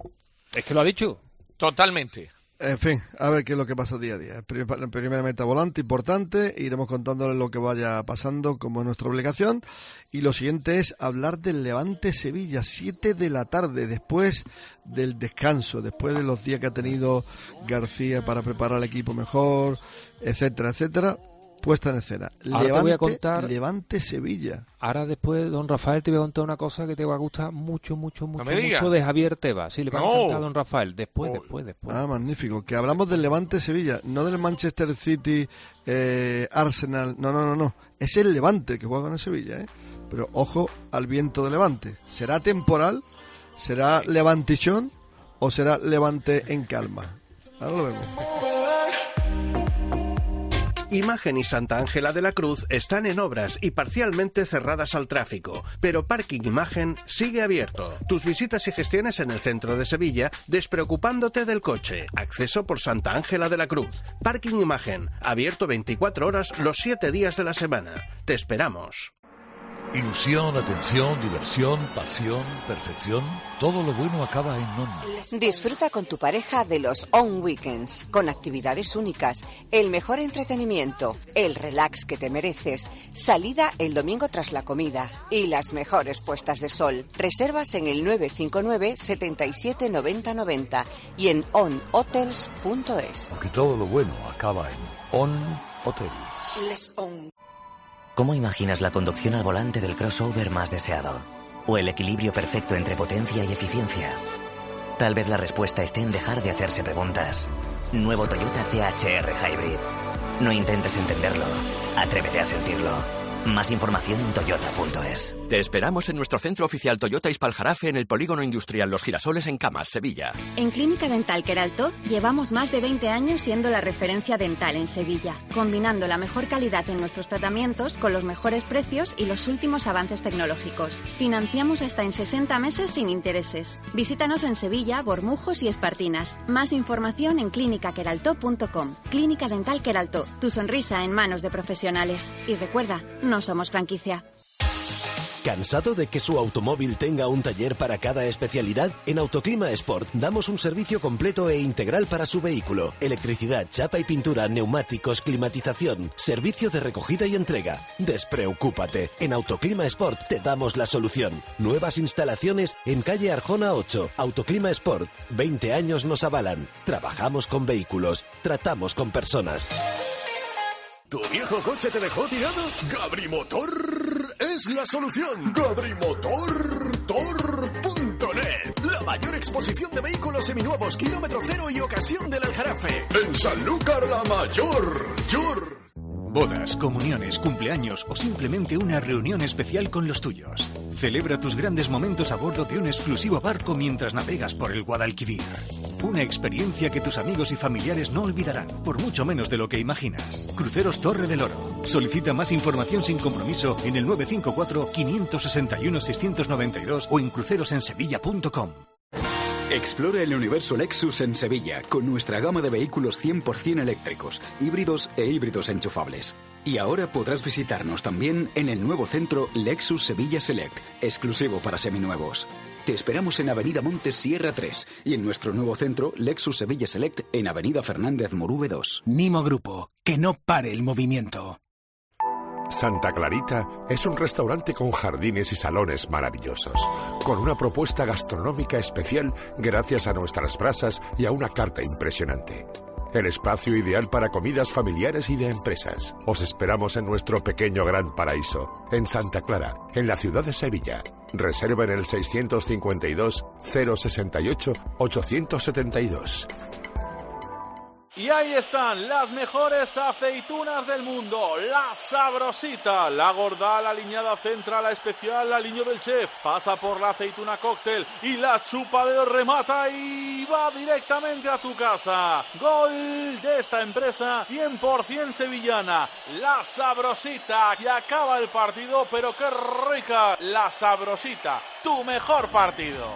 Es que lo ha dicho. Totalmente. En fin, a ver qué es lo que pasa día a día. Primera meta volante, importante. Iremos contándole lo que vaya pasando como nuestra obligación. Y lo siguiente es hablar del Levante Sevilla, siete de la tarde, después del descanso, después de los días que ha tenido García para preparar el equipo mejor, etcétera, etcétera. Puesta en escena. Ahora Levante, te voy a contar, Levante Sevilla. Ahora después, don Rafael, te voy a contar una cosa que te va a gustar mucho, mucho, mucho, no mucho de Javier Tebas. Sí, le va a no. encantar a don Rafael. Después, oh. después, después. Ah, magnífico. Que hablamos del Levante Sevilla, no del Manchester City, eh, Arsenal. No, no, no, no. Es el Levante que juega con el Sevilla, ¿eh? Pero ojo al viento de Levante. ¿Será temporal? ¿Será levantichón? ¿O será Levante en calma? Ahora lo vemos. Imagen y Santa Ángela de la Cruz están en obras y parcialmente cerradas al tráfico, pero Parking Imagen sigue abierto. Tus visitas y gestiones en el centro de Sevilla, despreocupándote del coche. Acceso por Santa Ángela de la Cruz. Parking Imagen, abierto veinticuatro horas los siete días de la semana. Te esperamos. Ilusión, atención, diversión, pasión, perfección. Todo lo bueno acaba en On. Disfruta con tu pareja de los On Weekends, con actividades únicas, el mejor entretenimiento, el relax que te mereces, salida el domingo tras la comida y las mejores puestas de sol. Reservas en el nueve cinco nueve, setenta y siete, noventa noventa y en on hotels punto es. Porque todo lo bueno acaba en On Hotels. Les On. ¿Cómo imaginas la conducción al volante del crossover más deseado? ¿O el equilibrio perfecto entre potencia y eficiencia? Tal vez la respuesta esté en dejar de hacerse preguntas. Nuevo Toyota T H R Hybrid. No intentes entenderlo. Atrévete a sentirlo. Más información en toyota punto es. Te esperamos en nuestro centro oficial Toyota Ispaljarafe en el Polígono Industrial Los Girasoles en Camas, Sevilla. En Clínica Dental Queraltó llevamos más de veinte años siendo la referencia dental en Sevilla, combinando la mejor calidad en nuestros tratamientos con los mejores precios y los últimos avances tecnológicos. Financiamos hasta en sesenta meses sin intereses. Visítanos en Sevilla, Bormujos y Espartinas. Más información en clínica queraltó punto com. Clínica Dental Queraltó, tu sonrisa en manos de profesionales. Y recuerda, no somos franquicia. ¿Cansado de que su automóvil tenga un taller para cada especialidad? En Autoclima Sport damos un servicio completo e integral para su vehículo. Electricidad, chapa y pintura, neumáticos, climatización, servicio de recogida y entrega. Despreocúpate, en Autoclima Sport te damos la solución. Nuevas instalaciones en calle Arjona ocho. Autoclima Sport, veinte años nos avalan. Trabajamos con vehículos, tratamos con personas. ¿Tu viejo coche te dejó tirado? Gabri Motor es la solución. Gabri Motor Tor punto net. La mayor exposición de vehículos seminuevos, kilómetro cero y ocasión del Aljarafe. En Sanlúcar la Mayor. Yor. Bodas, comuniones, cumpleaños o simplemente una reunión especial con los tuyos. Celebra tus grandes momentos a bordo de un exclusivo barco mientras navegas por el Guadalquivir. Una experiencia que tus amigos y familiares no olvidarán, por mucho menos de lo que imaginas. Cruceros Torre del Oro. Solicita más información sin compromiso en el nueve cinco cuatro, cinco seis uno, seis nueve dos o en crucerosensevilla punto com. Explora el universo Lexus en Sevilla con nuestra gama de vehículos cien por ciento eléctricos, híbridos e híbridos enchufables. Y ahora podrás visitarnos también en el nuevo centro Lexus Sevilla Select, exclusivo para seminuevos. Te esperamos en Avenida Montes Sierra tres y en nuestro nuevo centro Lexus Sevilla Select en Avenida Fernández Morube dos. Nimo Grupo, que no pare el movimiento. Santa Clarita es un restaurante con jardines y salones maravillosos, con una propuesta gastronómica especial gracias a nuestras brasas y a una carta impresionante. El espacio ideal para comidas familiares y de empresas. Os esperamos en nuestro pequeño gran paraíso, en Santa Clara, en la ciudad de Sevilla. Reserva en el seiscientos cincuenta y dos, cero sesenta y ocho, ochocientos setenta y dos. Y ahí están las mejores aceitunas del mundo, la Sabrosita, la gorda, la aliñada central, la especial, la aliño del chef, pasa por la aceituna cóctel y la chupa de remata y va directamente a tu casa. Gol de esta empresa cien por ciento sevillana, la Sabrosita, y acaba el partido, pero qué rica, la Sabrosita, tu mejor partido.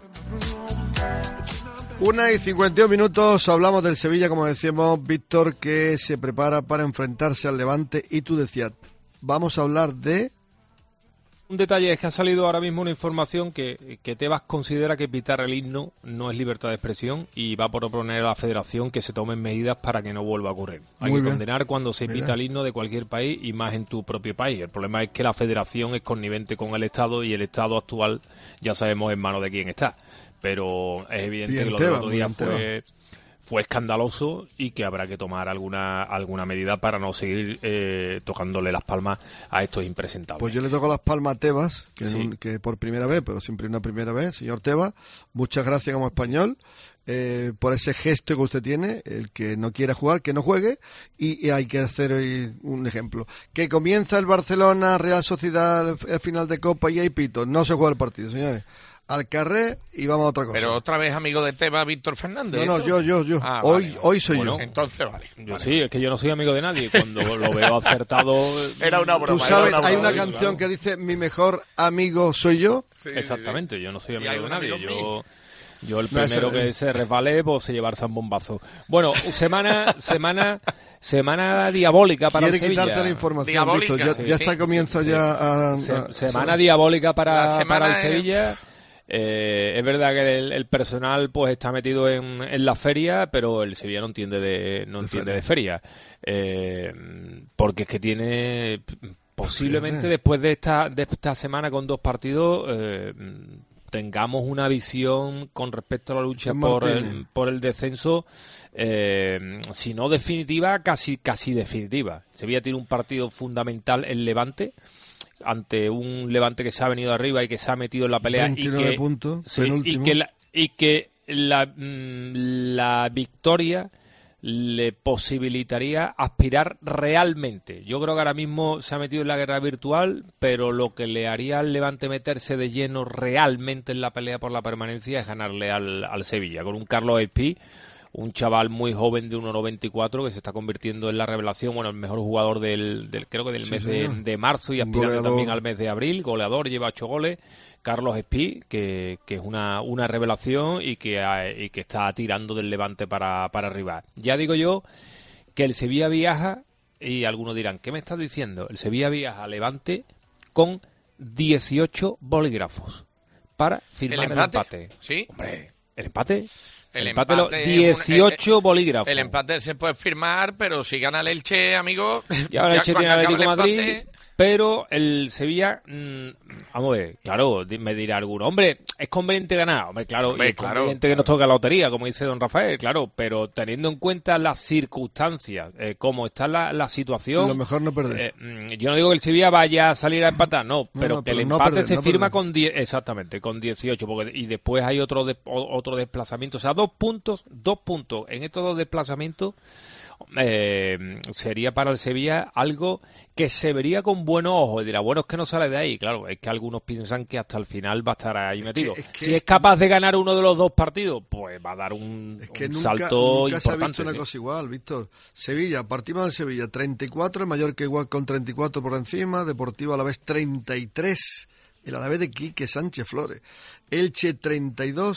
Una y cincuenta y un minutos, hablamos del Sevilla, como decíamos, Víctor, que se prepara para enfrentarse al Levante, y tú decías, vamos a hablar de... Un detalle es que ha salido ahora mismo una información que, que Tebas considera que pitar el himno no es libertad de expresión y va a proponer a la federación que se tomen medidas para que no vuelva a ocurrir. Hay Muy que bien. condenar cuando se Mira. pita el himno de cualquier país y más en tu propio país. El problema es que la federación es connivente con el Estado y el Estado actual ya sabemos en manos de quién está. Pero es evidente Bien, que lo Tebas, del otro muy día bien, fue... fue escandaloso y que habrá que tomar alguna alguna medida para no seguir eh, tocándole las palmas a estos impresentables. Pues yo le toco las palmas a Tebas, que, Sí. un- que por primera vez, pero siempre una primera vez, señor Tebas, muchas gracias como español eh, por ese gesto que usted tiene, el que no quiera jugar, que no juegue, y, y hay que hacer hoy un ejemplo. Que comienza el Barcelona, Real Sociedad, el, el final de Copa y hay pito, no se juega el partido, señores. Al carré y vamos a otra cosa. Pero otra vez amigo de Tebas, Víctor Fernández. No, no, yo, yo, yo. Ah, hoy, vale. hoy soy Bueno, yo. Entonces vale. Yo sí, es que yo no soy amigo de nadie. Cuando lo veo acertado... Era una broma. Tú sabes, era una hay broma, una claro. canción que dice, mi mejor amigo soy yo. Exactamente, yo no soy Y hay amigo de un nadie. amigo Yo, yo el No, eso- primero que se resbale, pues se llevarse un bombazo. Bueno, semana semana semana diabólica para el Quiere Sevilla. quitarte la información, Diabólica, Víctor. Ya, sí, ya sí, está, sí, comienza sí, ya a... Se- a- semana a- diabólica La para, semana para el es- Sevilla. Eh, es verdad que el, el personal pues está metido en, en la feria, pero el Sevilla no entiende de no De entiende feria. de feria. Eh, porque es que tiene posiblemente fíjate. después de esta de esta semana con dos partidos eh, tengamos una visión con respecto a la lucha San por Martín. el, por el descenso, eh, si no definitiva, casi casi definitiva. Sevilla tiene un partido fundamental en Levante, ante un Levante que se ha venido arriba y que se ha metido en la pelea y veintinueve que, puntos, sí, y penúltimo. que la, y que la, mm, la victoria le posibilitaría aspirar realmente. Yo creo que ahora mismo se ha metido en la guerra virtual, pero lo que le haría al Levante meterse de lleno realmente en la pelea por la permanencia es ganarle al, al Sevilla, con un Carlos Espí, un chaval muy joven de uno noventa y cuatro que se está convirtiendo en la revelación, bueno, el mejor jugador del, del creo que del Sí, mes de, señor. de marzo y aspirando Goleador. también al mes de abril, goleador, lleva ocho goles. Carlos Espí, que, que es una, una revelación y que, ha- y que está tirando del Levante para, para arriba. Ya digo yo que el Sevilla viaja, y algunos dirán, ¿qué me estás diciendo? El Sevilla viaja a Levante con dieciocho bolígrafos para firmar el empate. empate? Sí. Hombre, ¿el empate? El empate, lo- empate es un- dieciocho el- bolígrafos. El empate se puede firmar, pero si gana el Elche, amigo... Ya el Elche cuando tiene Atlético de acabe el Madrid, empate- pero el Sevilla, mm, vamos a ver, claro, di- me dirá alguno, hombre, es conveniente ganar, hombre, claro, Hombre, y es claro, conveniente que nos toque la lotería, como dice don Rafael, claro, pero teniendo en cuenta las circunstancias, eh, cómo está la, la situación... Lo mejor no perder. eh, mm, yo no digo que el Sevilla vaya a salir a empatar, no, pero no, que el pero no empate perder, se no firma perder. con diez, exactamente, con dieciocho, porque y después hay otro de- o- otro desplazamiento, o sea, dos puntos, dos puntos en estos dos desplazamientos. Eh, sería para el Sevilla algo que se vería con buenos ojos y dirá, bueno, es que no sale de ahí. Claro, es que algunos piensan que hasta el final va a estar ahí metido. es que si es capaz de ganar uno de los dos partidos, pues va a dar un, Que un nunca, salto nunca se ha importante. visto una ¿sí? cosa igual, Víctor. Sevilla, partimos del Sevilla, treinta y cuatro, el Mallorca igual con treinta y cuatro por encima, Deportivo Alavés treinta y tres, el Alavés de Quique Sánchez Flores, Elche treinta y dos,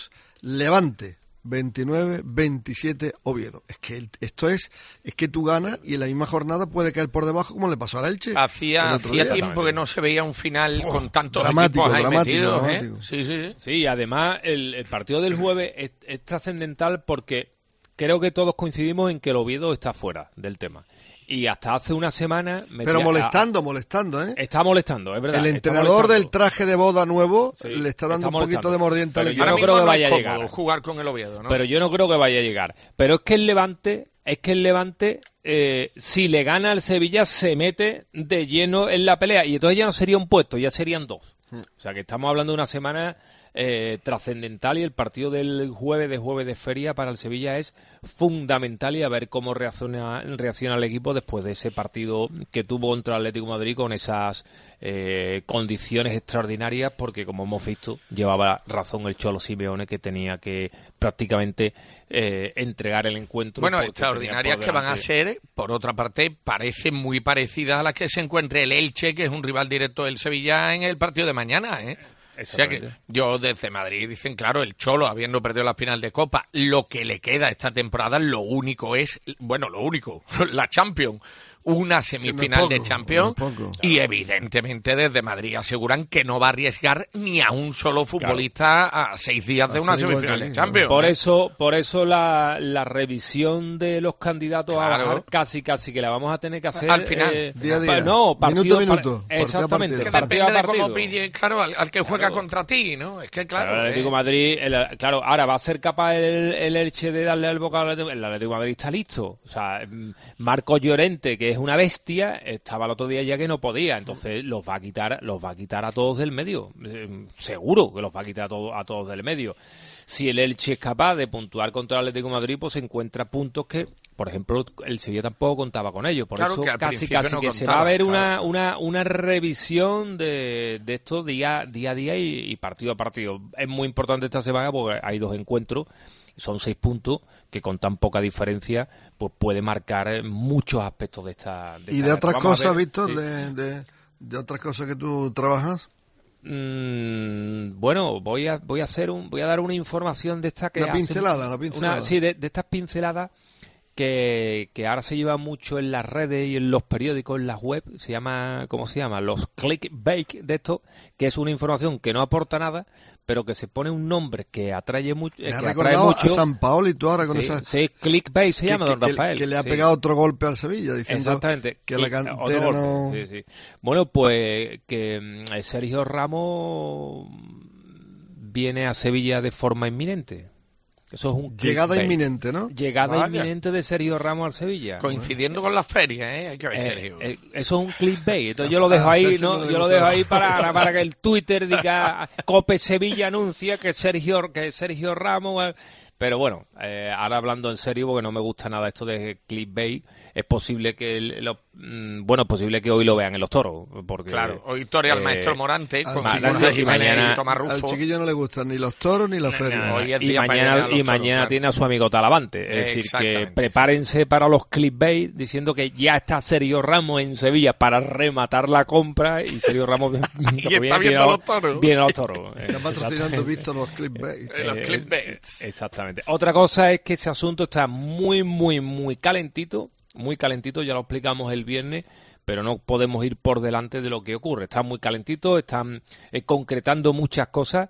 Levante, veintinueve veintisiete Oviedo. Es que el, esto es es que tú ganas y en la misma jornada puede caer por debajo como le pasó al Elche. Hacía, hacía tiempo que no se veía un final oh, con tantos dramático, equipos ahí dramático, metidos. dramático. ¿eh? Sí, sí, sí. Sí, además el, el partido del jueves es, es trascendental porque creo que todos coincidimos en que el Oviedo está fuera del tema. Y hasta hace una semana... Pero molestando, a, molestando, ¿eh? Está molestando, es verdad. El entrenador del traje de boda nuevo sí, le está dando está un poquito de mordiente al equipo. Yo no creo que vaya a llegar. Jugar con el Oviedo, ¿no? Pero yo no creo que vaya a llegar. Pero es que el Levante, es que el Levante, eh, si le gana al Sevilla, se mete de lleno en la pelea. Y entonces ya no sería un puesto, ya serían dos. Hmm. O sea que estamos hablando de una semana... Eh, trascendental y el partido del jueves de jueves de feria para el Sevilla es fundamental y a ver cómo reacciona, reacciona el equipo después de ese partido que tuvo contra el Atlético de Madrid con esas eh, condiciones extraordinarias porque como hemos visto llevaba razón el Cholo Simeone que tenía que prácticamente eh, entregar el encuentro. Bueno, extraordinarias que van a ser, por otra parte, parecen muy parecidas a las que se encuentre el Elche, que es un rival directo del Sevilla en el partido de mañana, ¿eh? O sea que yo desde Madrid dicen, claro, el Cholo, habiendo perdido la final de Copa, lo que le queda esta temporada, lo único es, bueno, lo único, la Champions. Una semifinal poco, de Champions y evidentemente desde Madrid aseguran que no va a arriesgar ni a un solo futbolista claro. a seis días de una semifinal de Champions. Por eso, por eso la, la revisión de los candidatos claro. a bajar casi casi que la vamos a tener que hacer al final, eh, día a día. No, partido minuto a minuto, para, exactamente, partido. Que depende de cómo pille, claro, al, al que juega claro. contra ti, ¿no? Es que claro, claro el Atlético de eh. Madrid, el, claro, ahora va a ser capaz el, el Elche de darle al bocado al Atlético, el Atlético de Madrid está listo, o sea, Marcos Llorente que es una bestia, estaba el otro día ya que no podía, entonces los va a quitar, los va a quitar a todos del medio, seguro que los va a quitar a todos, a todos del medio. Si el Elche es capaz de puntuar contra el Atlético de Madrid, pues se encuentra puntos que, por ejemplo, el Sevilla tampoco contaba con ellos, por claro eso que casi casi no que contaba, se va a ver claro. una, una, una revisión de, de esto día, día a día y, y partido a partido. Es muy importante esta semana porque hay dos encuentros. Son seis puntos que con tan poca diferencia pues puede marcar muchos aspectos de esta. De ¿Y esta de otras cosas, ver, Víctor? Sí. De, de, ¿De otras cosas que tú trabajas? Mm, bueno, voy a voy a hacer un voy a dar una información de esta que una pincelada, hacen, una pincelada. Una, sí, de, de estas pinceladas que, que ahora se lleva mucho en las redes y en los periódicos, en las web, se llama, ¿cómo se llama? Los clickbait de esto, que es una información que no aporta nada, pero que se pone un nombre que atrae mucho. Me eh, ha que recordado atrae mucho. a San Paoli tú ahora con sí, esa. Sí, clickbait se que, llama, que, don Rafael. Que, que le ha sí. pegado otro golpe al Sevilla, diciendo exactamente. que la cantera no. Sí, sí. Bueno, pues que Sergio Ramos viene a Sevilla de forma inminente. Eso es un llegada inminente, ¿no? Llegada Vaya. inminente de Sergio Ramos al Sevilla. Coincidiendo con las ferias, ¿eh? Hay que ver, Eh, Sergio. eh, eso es un clickbait. Entonces yo lo dejo ahí, ¿no? no Yo lo dejo ahí para, para que el Twitter diga Cope Sevilla anuncia que Sergio que Sergio Ramos. Pero bueno, eh, ahora hablando en serio, porque no me gusta nada esto de clickbait, es posible que el, lo, mm, bueno, es posible que hoy lo vean en los toros, porque claro, hoy torea al eh, maestro Morante al con chiquillo, Borja y Jiménez mañana- y Tomás Rufo. Al chiquillo no le gustan ni los toros ni la feria. no. Hoy es y día para llegar mañana a los y toros, mañana claro. tiene a su amigo Talavante, es decir que Exactamente, prepárense para los clickbait diciendo que ya está Sergio Ramos en Sevilla para rematar la compra y Sergio Ramos Y está viendo a los toros. viene a los toros. Está patrocinando Víctor los clickbait. Eh, los Eh, clickbaits. Exactamente. Otra cosa es que ese asunto está muy, muy, muy calentito, muy calentito, ya lo explicamos el viernes, pero no podemos ir por delante de lo que ocurre. Está muy calentito, están eh, concretando muchas cosas.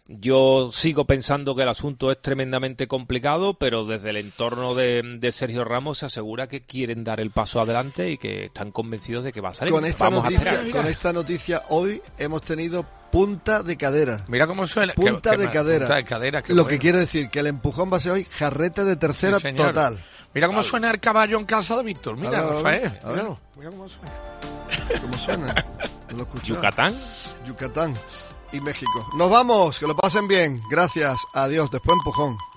Yo sigo pensando que el asunto es tremendamente complicado, pero desde el entorno de, de Sergio Ramos se asegura que quieren dar el paso adelante y que están convencidos de que va a salir. Con esta, Vamos a noticia, esperar. con esta noticia hoy hemos tenido punta de cadera. Mira cómo suena. Punta Qué- de qué cadera. Punta de cadera. qué Lo bueno. que quiere decir que el empujón va a ser hoy jarrete de tercera Sí, señor. total. Mira cómo suena el caballo en casa de Víctor. Mira, A ver, a ver, Rafael. a ver. Míralo. Mira cómo suena. ¿Cómo suena? ¿No lo escuchas? Yucatán. Yucatán y México. Nos vamos, que lo pasen bien. Gracias, adiós. Después empujón.